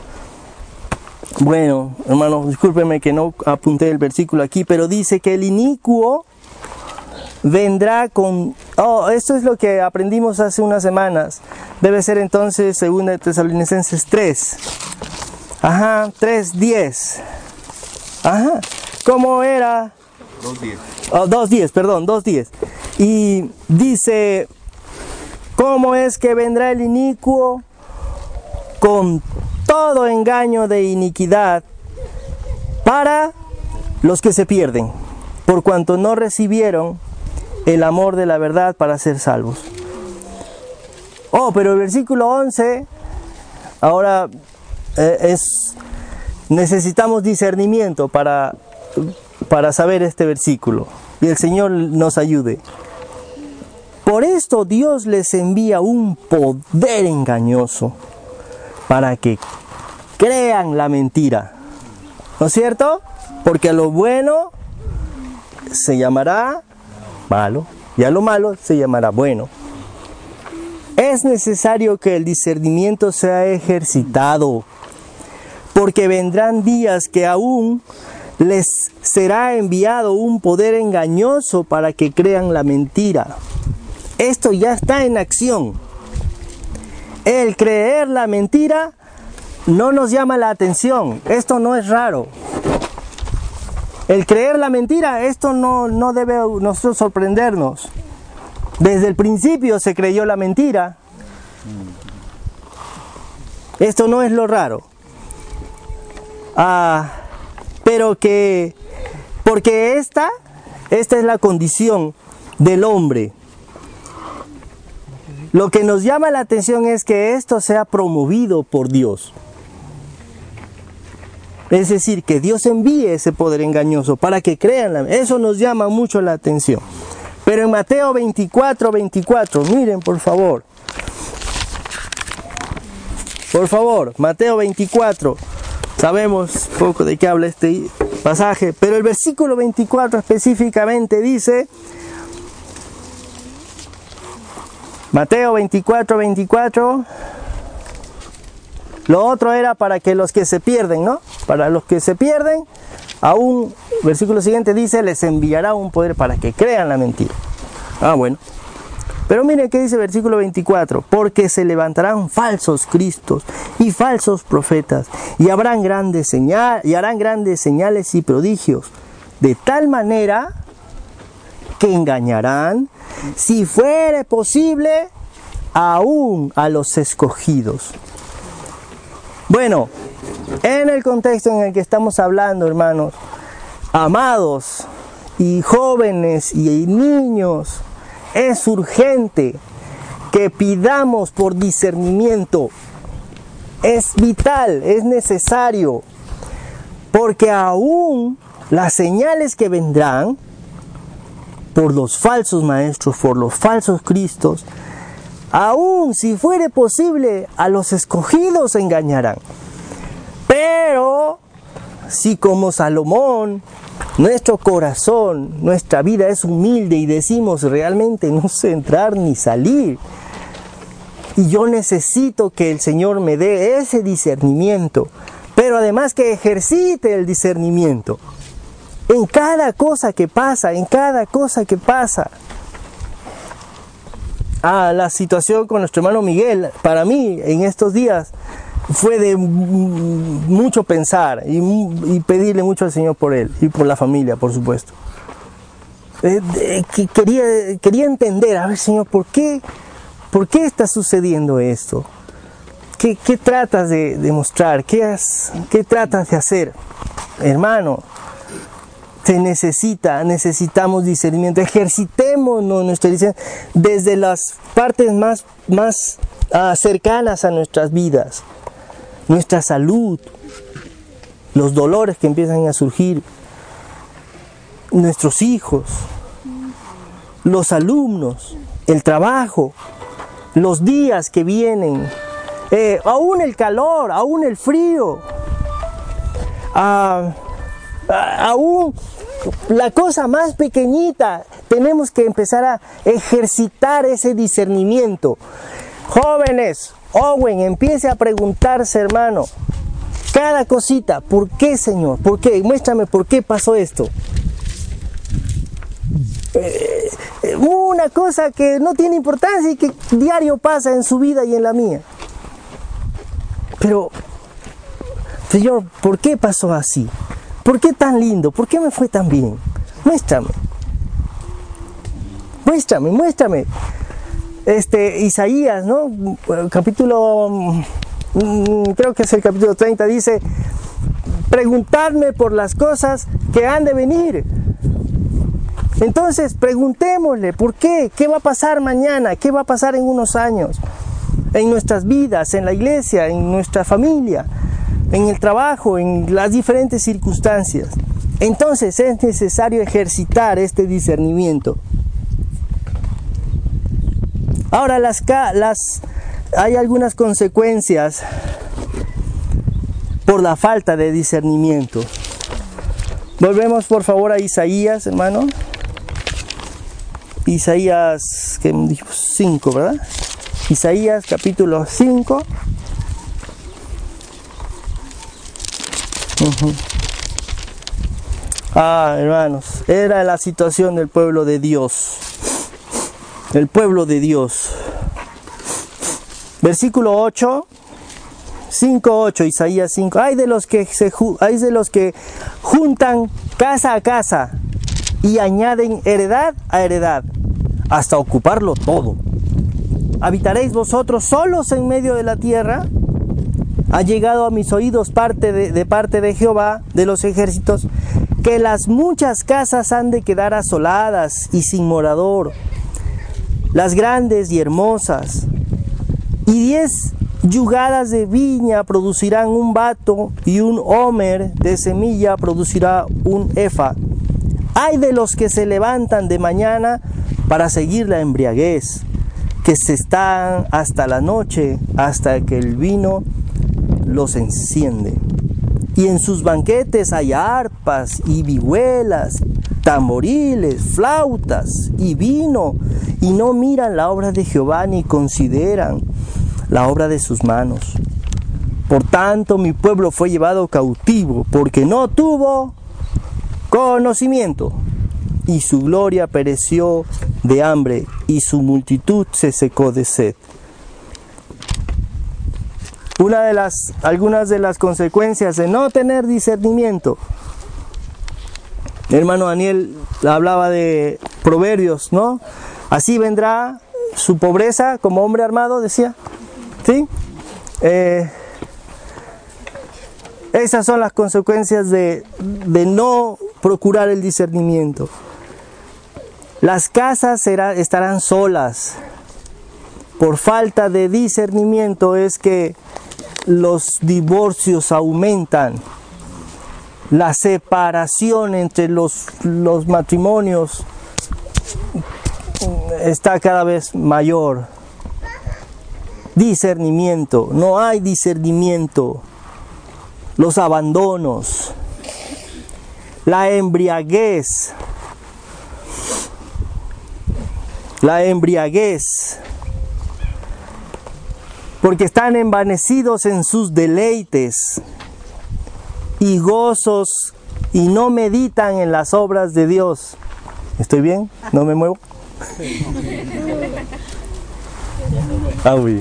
Bueno, hermanos, discúlpenme que no apunté el versículo aquí, pero dice que el inicuo vendrá con... Oh, esto es lo que aprendimos hace unas semanas. Debe ser entonces segunda de Tesalonicenses tres. Ajá, tres diez. Ajá, ¿cómo era? dos diez. Oh, dos diez, perdón, dos diez. Y dice, ¿cómo es que vendrá el inicuo? Con todo engaño de iniquidad para los que se pierden, por cuanto no recibieron el amor de la verdad para ser salvos. Oh, pero el versículo once, ahora eh, es, necesitamos discernimiento para, para saber este versículo, y el Señor nos ayude. Por esto Dios les envía un poder engañoso, para que crean la mentira, ¿no es cierto? Porque a lo bueno se llamará malo, y a lo malo se llamará bueno. Es necesario que el discernimiento sea ejercitado, porque vendrán días que aún les será enviado un poder engañoso para que crean la mentira. Esto ya está en acción. El creer la mentira no nos llama la atención. Esto no es raro. El creer la mentira, esto no, no debe nosotros sorprendernos. Desde el principio se creyó la mentira. Esto no es lo raro. Ah, pero que, porque esta, esta es la condición del hombre. Lo que nos llama la atención es que esto sea promovido por Dios. Es decir, que Dios envíe ese poder engañoso para que crean. Eso nos llama mucho la atención. Pero en Mateo veinticuatro, veinticuatro, miren por favor. Por favor, Mateo veinticuatro. Sabemos poco de qué habla este pasaje, pero el versículo veinticuatro específicamente dice... Mateo veinticuatro, veinticuatro. Lo otro era para que los que se pierden, ¿no? Para los que se pierden, aún, versículo siguiente dice, les enviará un poder para que crean la mentira. Ah, bueno. Pero miren qué dice el versículo veinticuatro, porque se levantarán falsos cristos y falsos profetas, y habrán grandes señales, y harán grandes señales y prodigios, de tal manera que engañarán, si fuere posible, aún a los escogidos. Bueno, en el contexto en el que estamos hablando, hermanos, amados y jóvenes y niños, es urgente que pidamos por discernimiento. Es vital, es necesario, porque aún las señales que vendrán por los falsos maestros, por los falsos cristos, aún si fuere posible, a los escogidos engañarán. Pero si como Salomón, nuestro corazón, nuestra vida es humilde y decimos realmente no sé entrar ni salir, y yo necesito que el Señor me dé ese discernimiento, pero además que ejercite el discernimiento en cada cosa que pasa, en cada cosa que pasa. Ah, la situación con nuestro hermano Miguel, para mí en estos días fue de mucho pensar y, y pedirle mucho al Señor por él y por la familia, por supuesto. Eh, eh, que quería, quería entender, a ver, Señor, ¿por qué, por qué está sucediendo esto? ¿Qué, qué tratas de demostrar? ¿Qué, has, ¿Qué tratas de hacer? Hermano, se necesita, necesitamos discernimiento. Ejercitémonos nuestro discernimiento desde las partes más, más uh, cercanas a nuestras vidas. Nuestra salud, los dolores que empiezan a surgir, nuestros hijos, los alumnos, el trabajo, los días que vienen, eh, aún el calor, aún el frío, uh, aún la cosa más pequeñita, tenemos que empezar a ejercitar ese discernimiento. Jóvenes, Owen, empiece a preguntarse, hermano, cada cosita, ¿por qué, Señor? ¿Por qué? Muéstrame por qué pasó esto. Eh, una cosa que no tiene importancia y que diario pasa en su vida y en la mía. Pero, Señor, ¿por qué pasó así? ¿Por qué tan lindo? ¿Por qué me fue tan bien? Muéstrame. Muéstrame, muéstrame. Este, Isaías, ¿no? Capítulo, creo que es el capítulo treinta, dice, preguntadme por las cosas que han de venir. Entonces, preguntémosle, ¿por qué? ¿Qué va a pasar mañana? ¿Qué va a pasar en unos años? En nuestras vidas, en la iglesia, en nuestra familia, en el trabajo, en las diferentes circunstancias. Entonces, es necesario ejercitar este discernimiento. Ahora, las, las, hay algunas consecuencias por la falta de discernimiento. Volvemos por favor a Isaías, hermano. Isaías cinco, ¿verdad? Isaías capítulo cinco. Uh-huh. Ah, hermanos, era la situación del pueblo de Dios. El pueblo de Dios. Versículo ocho, cinco ocho, Isaías cinco. Hay de los que se hay de los que juntan casa a casa y añaden heredad a heredad hasta ocuparlo todo. ¿Habitaréis vosotros solos en medio de la tierra? Ha llegado a mis oídos parte de, de parte de Jehová de los ejércitos, que las muchas casas han de quedar asoladas y sin morador, las grandes y hermosas, y diez yugadas de viña producirán un bato, y un homer de semilla producirá un efa. Hay de los que se levantan de mañana para seguir la embriaguez, que se están hasta la noche, hasta que el vino los enciende. Y en sus banquetes hay arpas y vihuelas, tamboriles, flautas y vino, y no miran la obra de Jehová ni consideran la obra de sus manos. Por tanto, mi pueblo fue llevado cautivo, porque no tuvo conocimiento, y su gloria pereció de hambre y su multitud se secó de sed. Una de las, algunas de las consecuencias de no tener discernimiento. El hermano Daniel hablaba de Proverbios, ¿no? Así vendrá su pobreza como hombre armado, decía. ¿Sí? Eh, esas son las consecuencias de, de no procurar el discernimiento. Las casas será, estarán solas. Por falta de discernimiento es que los divorcios aumentan. La separación entre los, los matrimonios está cada vez mayor. Discernimiento, no hay discernimiento. Los abandonos, la embriaguez, la embriaguez, porque están envanecidos en sus deleites y gozos y no meditan en las obras de Dios. ¿Estoy bien? ¿No me muevo? Ah, oui.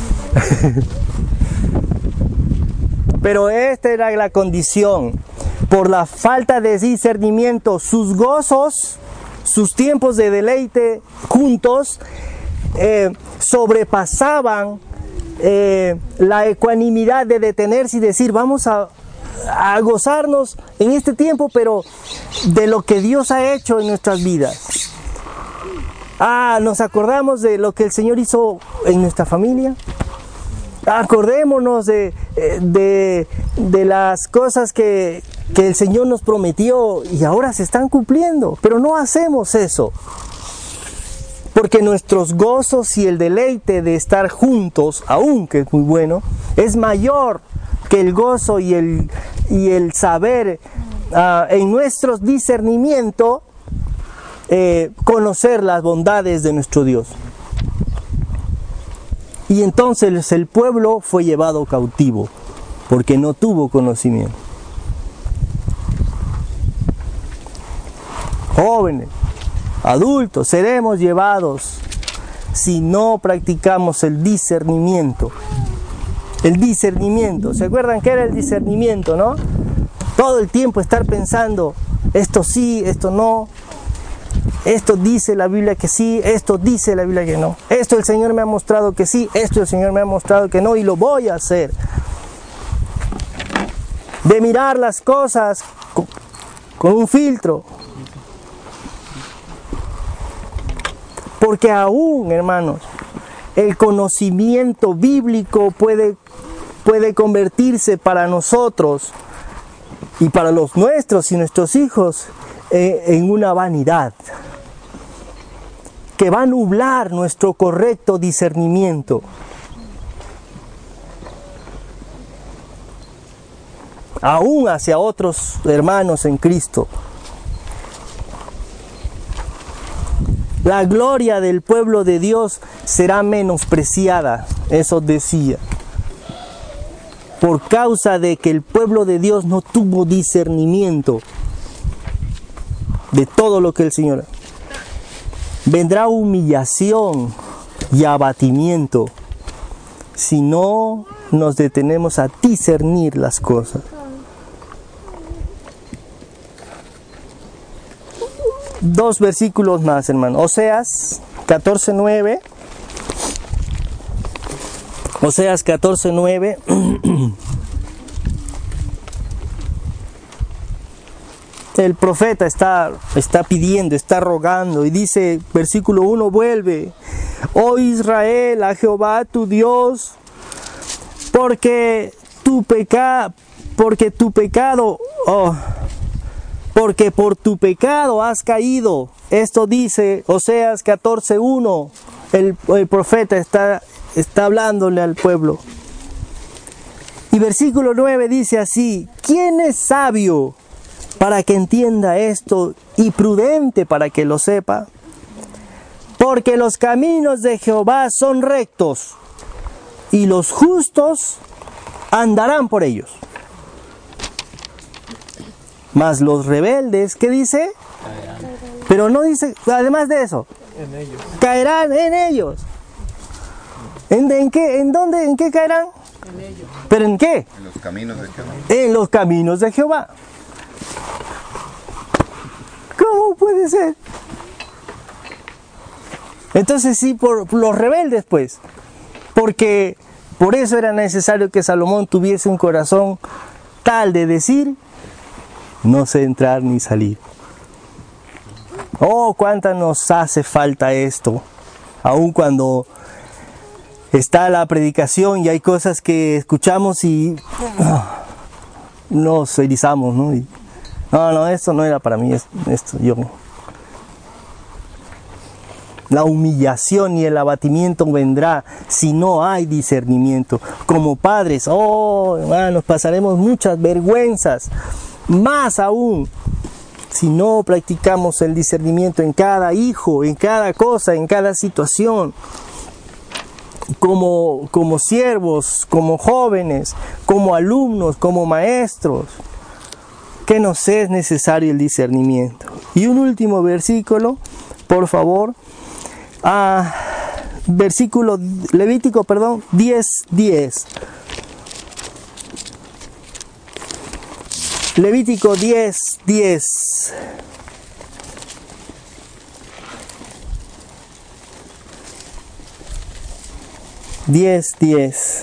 Pero esta era la condición. Por la falta de discernimiento, sus gozos, sus tiempos de deleite juntos, eh, sobrepasaban eh, la ecuanimidad de detenerse y decir, vamos a, a gozarnos en este tiempo, pero de lo que Dios ha hecho en nuestras vidas. Ah, nos acordamos de lo que el Señor hizo en nuestra familia. Acordémonos de, de, de las cosas que, que el Señor nos prometió y ahora se están cumpliendo, pero no hacemos eso. Porque nuestros gozos y el deleite de estar juntos, aunque es muy bueno, es mayor que el gozo y el, y el saber uh, en nuestro discernimiento eh, conocer las bondades de nuestro Dios. Y entonces el pueblo fue llevado cautivo, porque no tuvo conocimiento. Jóvenes, adultos, seremos llevados si no practicamos el discernimiento. El discernimiento, ¿se acuerdan qué era el discernimiento, no? Todo el tiempo estar pensando, esto sí, esto no. Esto dice la Biblia que sí, esto dice la Biblia que no. Esto el Señor me ha mostrado que sí, esto el Señor me ha mostrado que no y lo voy a hacer. De mirar las cosas con, con un filtro. Porque aún, hermanos, el conocimiento bíblico puede, puede convertirse para nosotros y para los nuestros y nuestros hijos eh, en una vanidad que va a nublar nuestro correcto discernimiento. Aún hacia otros hermanos en Cristo. La gloria del pueblo de Dios será menospreciada, eso decía, por causa de que el pueblo de Dios no tuvo discernimiento de todo lo que el Señor. Vendrá humillación y abatimiento si no nos detenemos a discernir las cosas. Dos versículos más, hermano. Oseas catorce nueve. Oseas catorce nueve. El profeta está, está pidiendo, está rogando y dice, versículo uno, vuelve, oh Israel, a Jehová tu Dios, porque tu pecado, porque tu pecado, oh, porque por tu pecado has caído. Esto dice Oseas catorce uno, el, el profeta está, está hablándole al pueblo. Y versículo nueve dice así, ¿quién es sabio para que entienda esto y prudente para que lo sepa? Porque los caminos de Jehová son rectos y los justos andarán por ellos. Mas los rebeldes, ¿qué dice? Pero no dice, además de eso, En ellos. Caerán en ellos. ¿En, en qué? ¿En dónde? ¿En qué caerán? En ellos. ¿Pero en qué? En los caminos de Jehová. En los caminos de Jehová. ¿Cómo puede ser? Entonces sí, por los rebeldes pues, porque por eso era necesario que Salomón tuviese un corazón tal de decir, no sé entrar ni salir. Oh, cuánta nos hace falta esto, aun cuando está la predicación y hay cosas que escuchamos y oh, nos erizamos, ¿no? Y, no, no, esto no era para mí, esto yo... La humillación y el abatimiento vendrá si no hay discernimiento. Como padres, oh hermanos, pasaremos muchas vergüenzas, más aún si no practicamos el discernimiento en cada hijo, en cada cosa, en cada situación. Como, como siervos, como jóvenes, como alumnos, como maestros, que nos es necesario el discernimiento. Y un último versículo, por favor. Ah, versículo Levítico, perdón, diez, diez. Levítico diez, diez. diez, diez.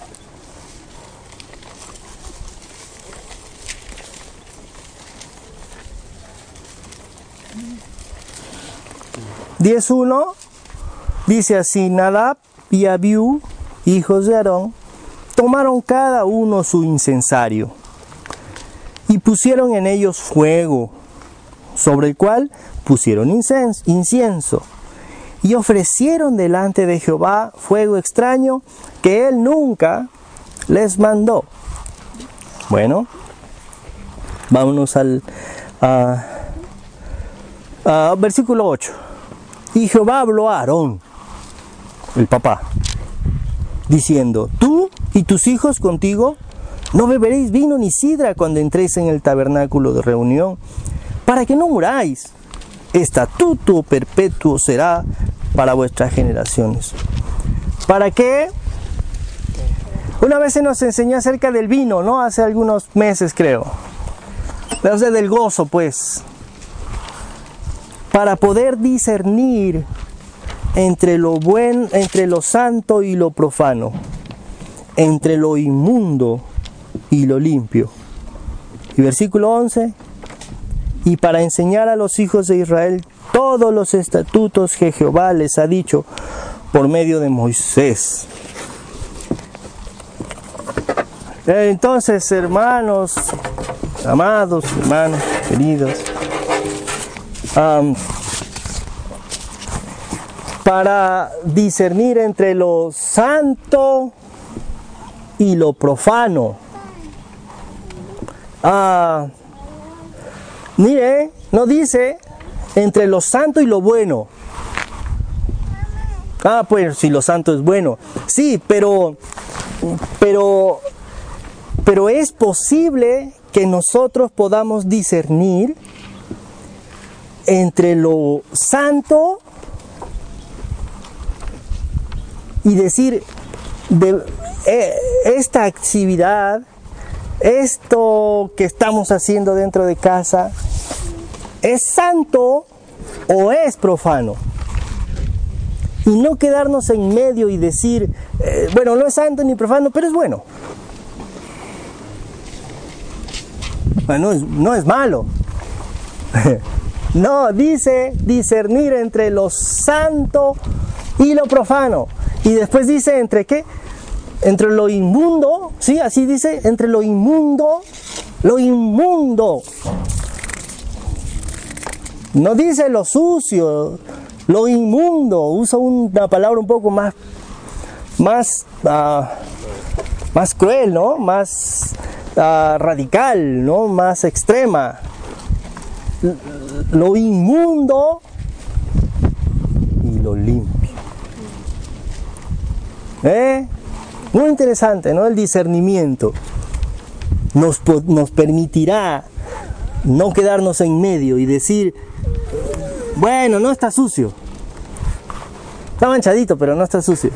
diez uno dice así: Nadab y Abiú, hijos de Aarón, tomaron cada uno su incensario y pusieron en ellos fuego, sobre el cual pusieron incienso, y ofrecieron delante de Jehová fuego extraño que él nunca les mandó. Bueno, vámonos al uh, uh, versículo ocho. Y Jehová habló a Aarón, el papá, diciendo: tú y tus hijos contigo no beberéis vino ni sidra cuando entréis en el tabernáculo de reunión, para que no muráis. Estatuto perpetuo será para vuestras generaciones. ¿Para qué? Una vez se nos enseñó acerca del vino, ¿no? Hace algunos meses, creo. O sea, del gozo, pues. Para poder discernir entre lo buen, entre lo santo y lo profano, entre lo inmundo y lo limpio. Y versículo once: y para enseñar a los hijos de Israel todos los estatutos que Jehová les ha dicho por medio de Moisés. Entonces, hermanos, amados hermanos, queridos, um, para discernir entre lo santo y lo profano, uh, mire, no dice entre lo santo y lo bueno. Ah, pues si lo santo es bueno. Sí, pero, pero, pero es posible que nosotros podamos discernir entre lo santo y decir, de, eh, esta actividad, esto que estamos haciendo dentro de casa, ¿es santo o es profano? Y no quedarnos en medio y decir, eh, bueno, no es santo ni profano, pero es bueno. Bueno, no es, no es malo. No, dice discernir entre lo santo y lo profano. Y después dice, ¿entre qué? Entre lo inmundo, ¿sí? Así dice, entre lo inmundo, lo inmundo. No dice lo sucio, lo inmundo. Usa una palabra un poco más, más, uh, más cruel, ¿no? Más uh, radical, ¿no? Más extrema. Lo inmundo y lo limpio. ¿Eh? Muy interesante, ¿no? El discernimiento nos, nos permitirá no quedarnos en medio y decir, bueno, no está sucio, Está manchadito, pero no está sucio.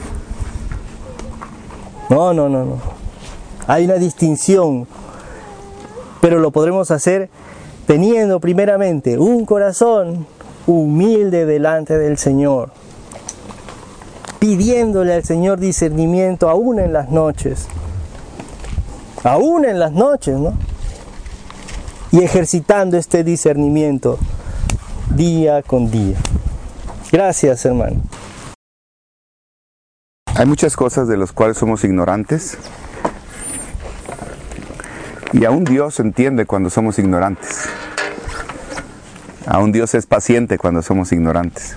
No, no, no, no. Hay una distinción, pero lo podremos hacer teniendo primeramente un corazón humilde delante del Señor, pidiéndole al Señor discernimiento aún en las noches, aún en las noches, ¿no? Y ejercitando este discernimiento día con día. Gracias, hermano. Hay muchas cosas de las cuales somos ignorantes. Y aún Dios entiende cuando somos ignorantes. Aún Dios es paciente cuando somos ignorantes.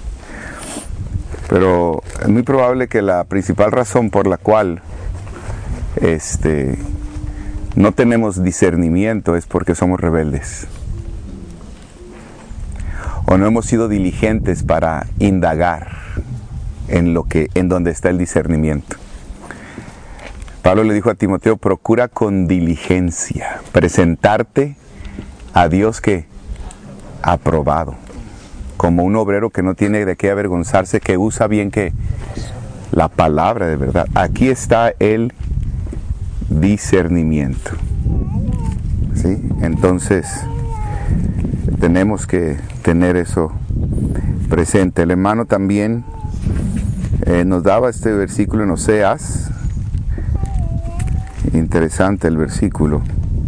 Pero es muy probable que la principal razón por la cual este, no tenemos discernimiento es porque somos rebeldes. O no hemos sido diligentes para indagar en lo que, en donde está el discernimiento. Pablo le dijo a Timoteo, procura con diligencia presentarte a Dios que aprobado, como un obrero que no tiene de qué avergonzarse, que usa bien que la palabra de verdad. Aquí está el discernimiento. ¿Sí? Entonces tenemos que tener eso presente. El hermano también eh, nos daba este versículo en Oseas. Interesante el versículo.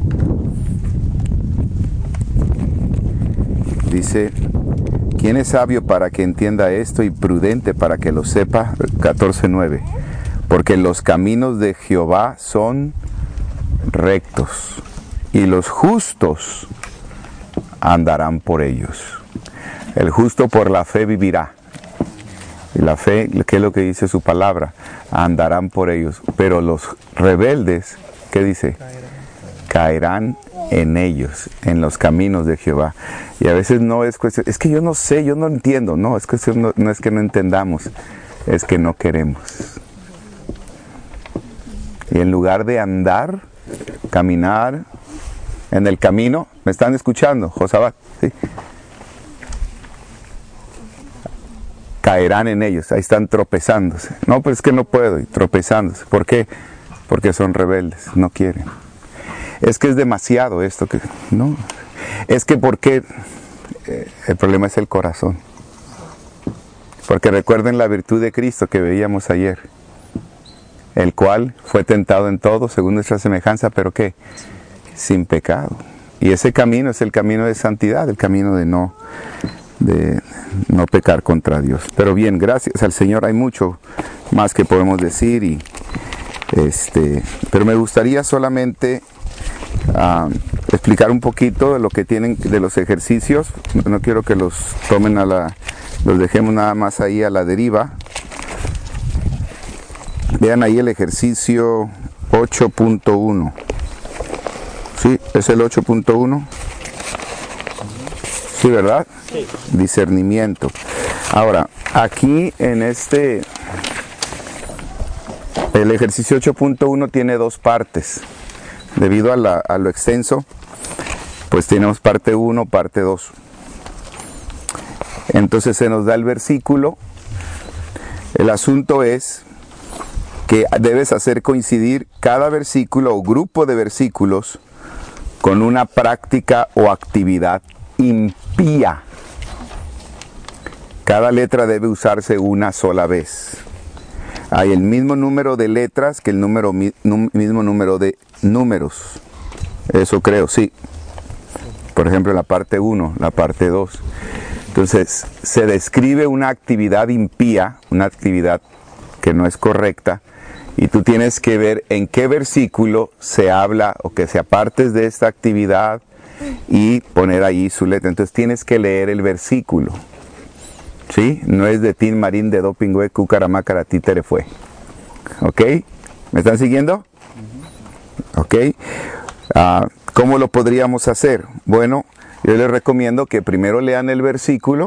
Dice, ¿quién es sabio para que entienda esto y prudente para que lo sepa? catorce nueve. Porque los caminos de Jehová son rectos y los justos andarán por ellos. El justo por la fe vivirá. Y la fe, ¿qué es lo que dice su palabra? Andarán por ellos. Pero los rebeldes, ¿qué dice? Caerán en ellos, en los caminos de Jehová. Y a veces no es cuestión, es que yo no sé, yo no entiendo. No, es cuestión, no, no es que no entendamos, es que no queremos. Y en lugar de andar, caminar en el camino, ¿me están escuchando, Josabat? ¿Sí? Caerán en ellos, ahí están tropezándose. No, pues es que no puedo, y tropezándose. ¿Por qué? Porque son rebeldes, no quieren. Es que es demasiado esto que... No, es que porque eh, el problema es el corazón. Porque recuerden la virtud de Cristo que veíamos ayer, el cual fue tentado en todo según nuestra semejanza, pero ¿qué? Sin pecado. Y ese camino es el camino de santidad, el camino de no... de no pecar contra Dios. Pero bien, gracias al Señor, hay mucho más que podemos decir y este, pero me gustaría solamente uh, explicar un poquito de lo que tienen, de los ejercicios. No, no quiero que los tomen a la, los dejemos nada más ahí a la deriva. Vean ahí el ejercicio ocho punto uno. ¿Sí? ¿Es el ocho punto uno? Sí, ¿verdad? Sí. Discernimiento. Ahora, aquí en este, el ejercicio ocho punto uno tiene dos partes. Debido a, la, a lo extenso, pues tenemos parte uno, parte dos. Entonces se nos da el versículo. El asunto es que debes hacer coincidir cada versículo o grupo de versículos con una práctica o actividad impía. Cada letra debe usarse una sola vez. Hay el mismo número de letras que el número, mismo número de números. Eso creo, sí. Por ejemplo, la parte uno, la parte dos. Entonces, se describe una actividad impía, una actividad que no es correcta, y tú tienes que ver en qué versículo se habla o que se apartes de esta actividad y poner ahí su letra. Entonces tienes que leer el versículo. ¿Sí? No es de Tin Marín de Dopingüe Cucaramácara Títere fue. ¿Ok? ¿Me están siguiendo? ¿Ok? Uh, ¿Cómo lo podríamos hacer? Bueno, yo les recomiendo que primero lean el versículo.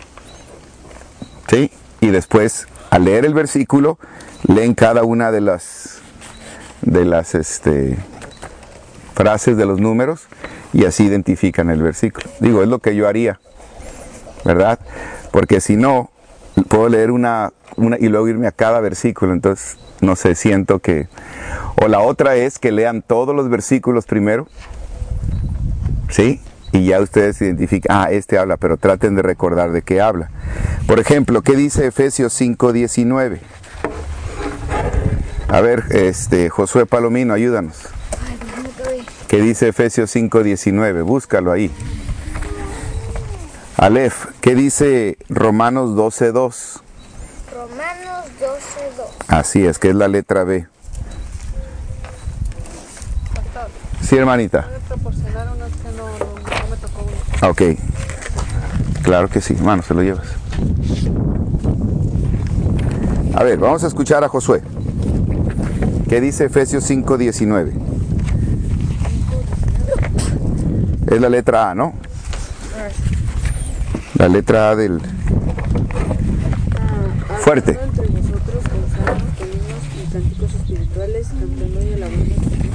¿Sí? Y después, al leer el versículo, leen cada una de las de las este, frases de los números y así identifican el versículo. Digo, es lo que yo haría, ¿verdad? Porque si no, puedo leer una, una y luego irme a cada versículo, entonces no sé, siento que... O la otra es que lean todos los versículos primero, ¿sí? Y ya ustedes identifican, ah, este habla, pero traten de recordar de qué habla. Por ejemplo, ¿qué dice Efesios cinco diecinueve? A ver, este, Josué Palomino, ayúdanos. ¿Qué dice Efesios cinco diecinueve? Búscalo ahí. Aleph, ¿qué dice Romanos doce dos? Romanos doce dos. Así es, que es la letra B. Sí, hermanita. Ok. Claro que sí, hermano, se lo llevas. A ver, vamos a escuchar a Josué. ¿Qué dice Efesios cinco diecinueve? Es la letra A, ¿no? La letra A del... Fuerte. Entre vosotros con salmos, con himnos y cánticos espirituales, cantando y alabando.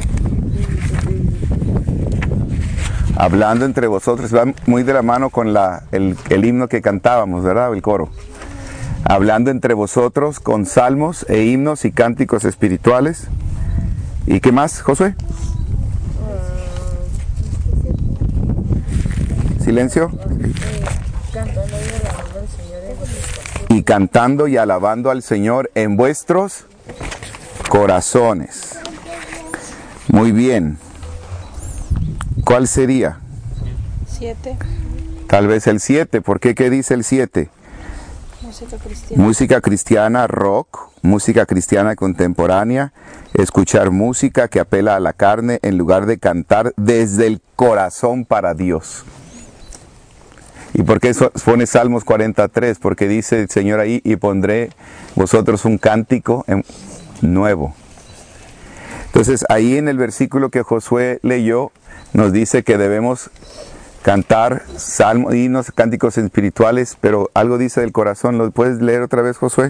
Hablando entre vosotros, va muy de la mano con la, el, el himno que cantábamos, ¿verdad? El coro. Hablando entre vosotros con salmos e himnos y cánticos espirituales. ¿Y qué más, Josué? Silencio. Y cantando y alabando al Señor en vuestros corazones. Muy bien. ¿Cuál sería? Siete. Tal vez el siete. ¿Por qué? ¿Qué dice el siete? Música cristiana. Música cristiana, rock, música cristiana contemporánea, escuchar música que apela a la carne en lugar de cantar desde el corazón para Dios. ¿Y por qué pone Salmos cuarenta y tres? Porque dice el Señor ahí, y pondré vosotros un cántico nuevo. Entonces ahí en el versículo que Josué leyó, nos dice que debemos cantar salmos, himnos, cánticos espirituales, pero algo dice del corazón. ¿Lo puedes leer otra vez, Josué?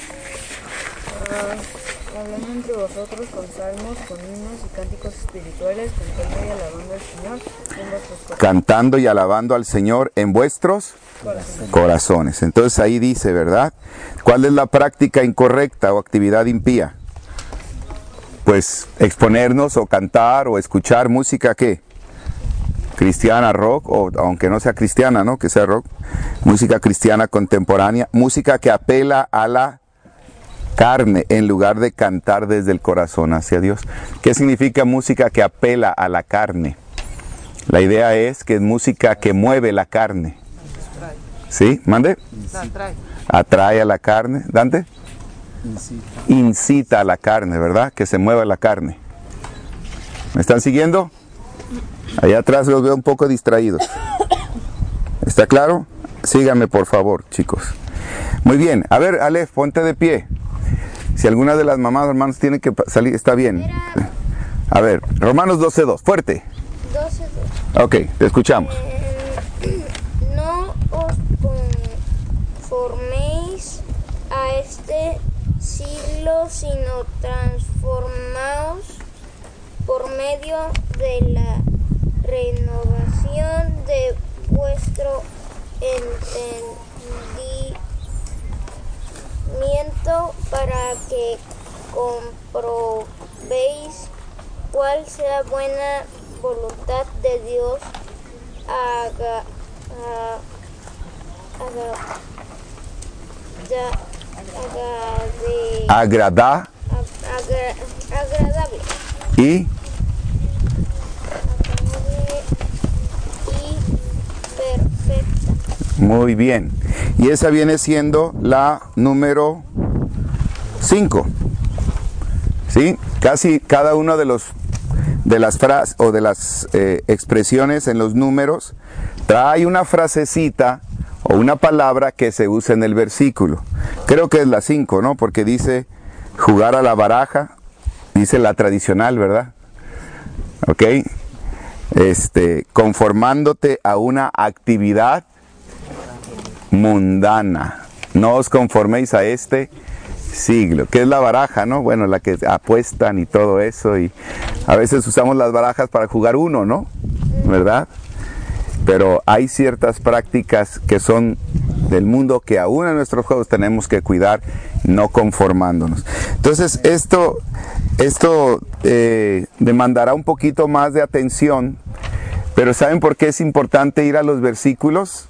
Uh, hablando entre vosotros con salmos, con himnos y cánticos espirituales, cantando y alabando al Señor en vuestros corazones. Cantando y alabando al Señor en vuestros corazones. corazones. Entonces ahí dice, ¿verdad? ¿Cuál es la práctica incorrecta o actividad impía? Pues exponernos o cantar o escuchar música, ¿qué? Cristiana, rock, o aunque no sea cristiana, ¿no? Que sea rock. Música cristiana contemporánea, música que apela a la carne en lugar de cantar desde el corazón hacia Dios. ¿Qué significa música que apela a la carne? La idea es que es música que mueve la carne. ¿Sí? ¿Mande? Atrae. Atrae a la carne. ¿Dante? Incita. Incita a la carne, ¿verdad? Que se mueva la carne. ¿Me están siguiendo? Allá atrás los veo un poco distraídos. ¿Está claro? Síganme, por favor, chicos. Muy bien. A ver, Aleph, ponte de pie. Si alguna de las mamás o hermanos tiene que salir, está bien. A ver, Romanos doce dos. Fuerte. doce dos. Ok, te escuchamos. Eh, no os conforméis a este siglo, sino transformaos por medio de la renovación de vuestro entendimiento, para que comprobéis cuál sea buena voluntad de Dios, haga, haga, haga, haga de, Agrada. agra, agradable. Y Perfecta. muy bien. Y esa viene siendo la número cinco. ¿Sí? Casi cada uno de los de las frases o de las eh, expresiones en los números trae una frasecita o una palabra que se usa en el versículo. Creo que es la cinco, ¿no? Porque dice jugar a la baraja, dice la tradicional, ¿verdad? ¿Ok? Este, conformándote a una actividad mundana. No os conforméis a este siglo. ¿Qué es la baraja, no? Bueno, la que apuestan y todo eso. Y a veces usamos las barajas para jugar uno, ¿no? ¿Verdad? Pero hay ciertas prácticas que son del mundo que aún en nuestros ojos tenemos que cuidar, no conformándonos. Entonces esto, esto eh, demandará un poquito más de atención, pero ¿saben por qué es importante ir a los versículos?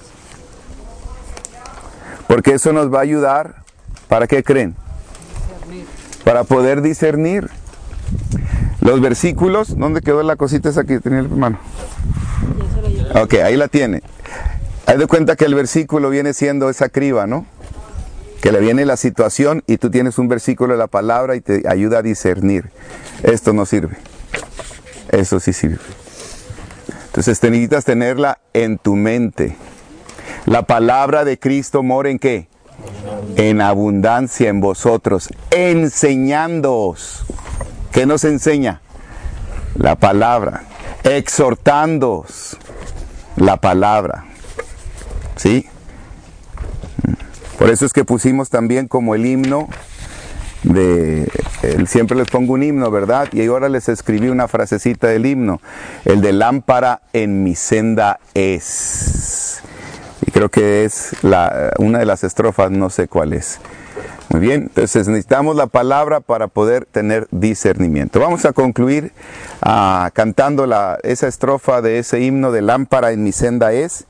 Porque eso nos va a ayudar, ¿para qué creen? Para poder discernir. Los versículos, ¿dónde quedó la cosita esa que tenía el hermano? Ok, ahí la tiene. Haz de cuenta que el versículo viene siendo esa criba, ¿no? Que le viene la situación y tú tienes un versículo de la palabra y te ayuda a discernir. Esto no sirve. Eso sí sirve. Entonces te necesitas tenerla en tu mente. La palabra de Cristo mora ¿en qué? En abundancia en vosotros, enseñándoos. ¿Qué nos enseña? La palabra. Exhortándoos. La palabra. ¿Sí? Por eso es que pusimos también como el himno de, el, siempre les pongo un himno, ¿verdad? Y ahora les escribí una frasecita del himno. El de lámpara en mi senda es. Y creo que es la, una de las estrofas, no sé cuál es. Muy bien, entonces necesitamos la palabra para poder tener discernimiento. Vamos a concluir uh, cantando la, esa estrofa de ese himno de lámpara en mi senda es.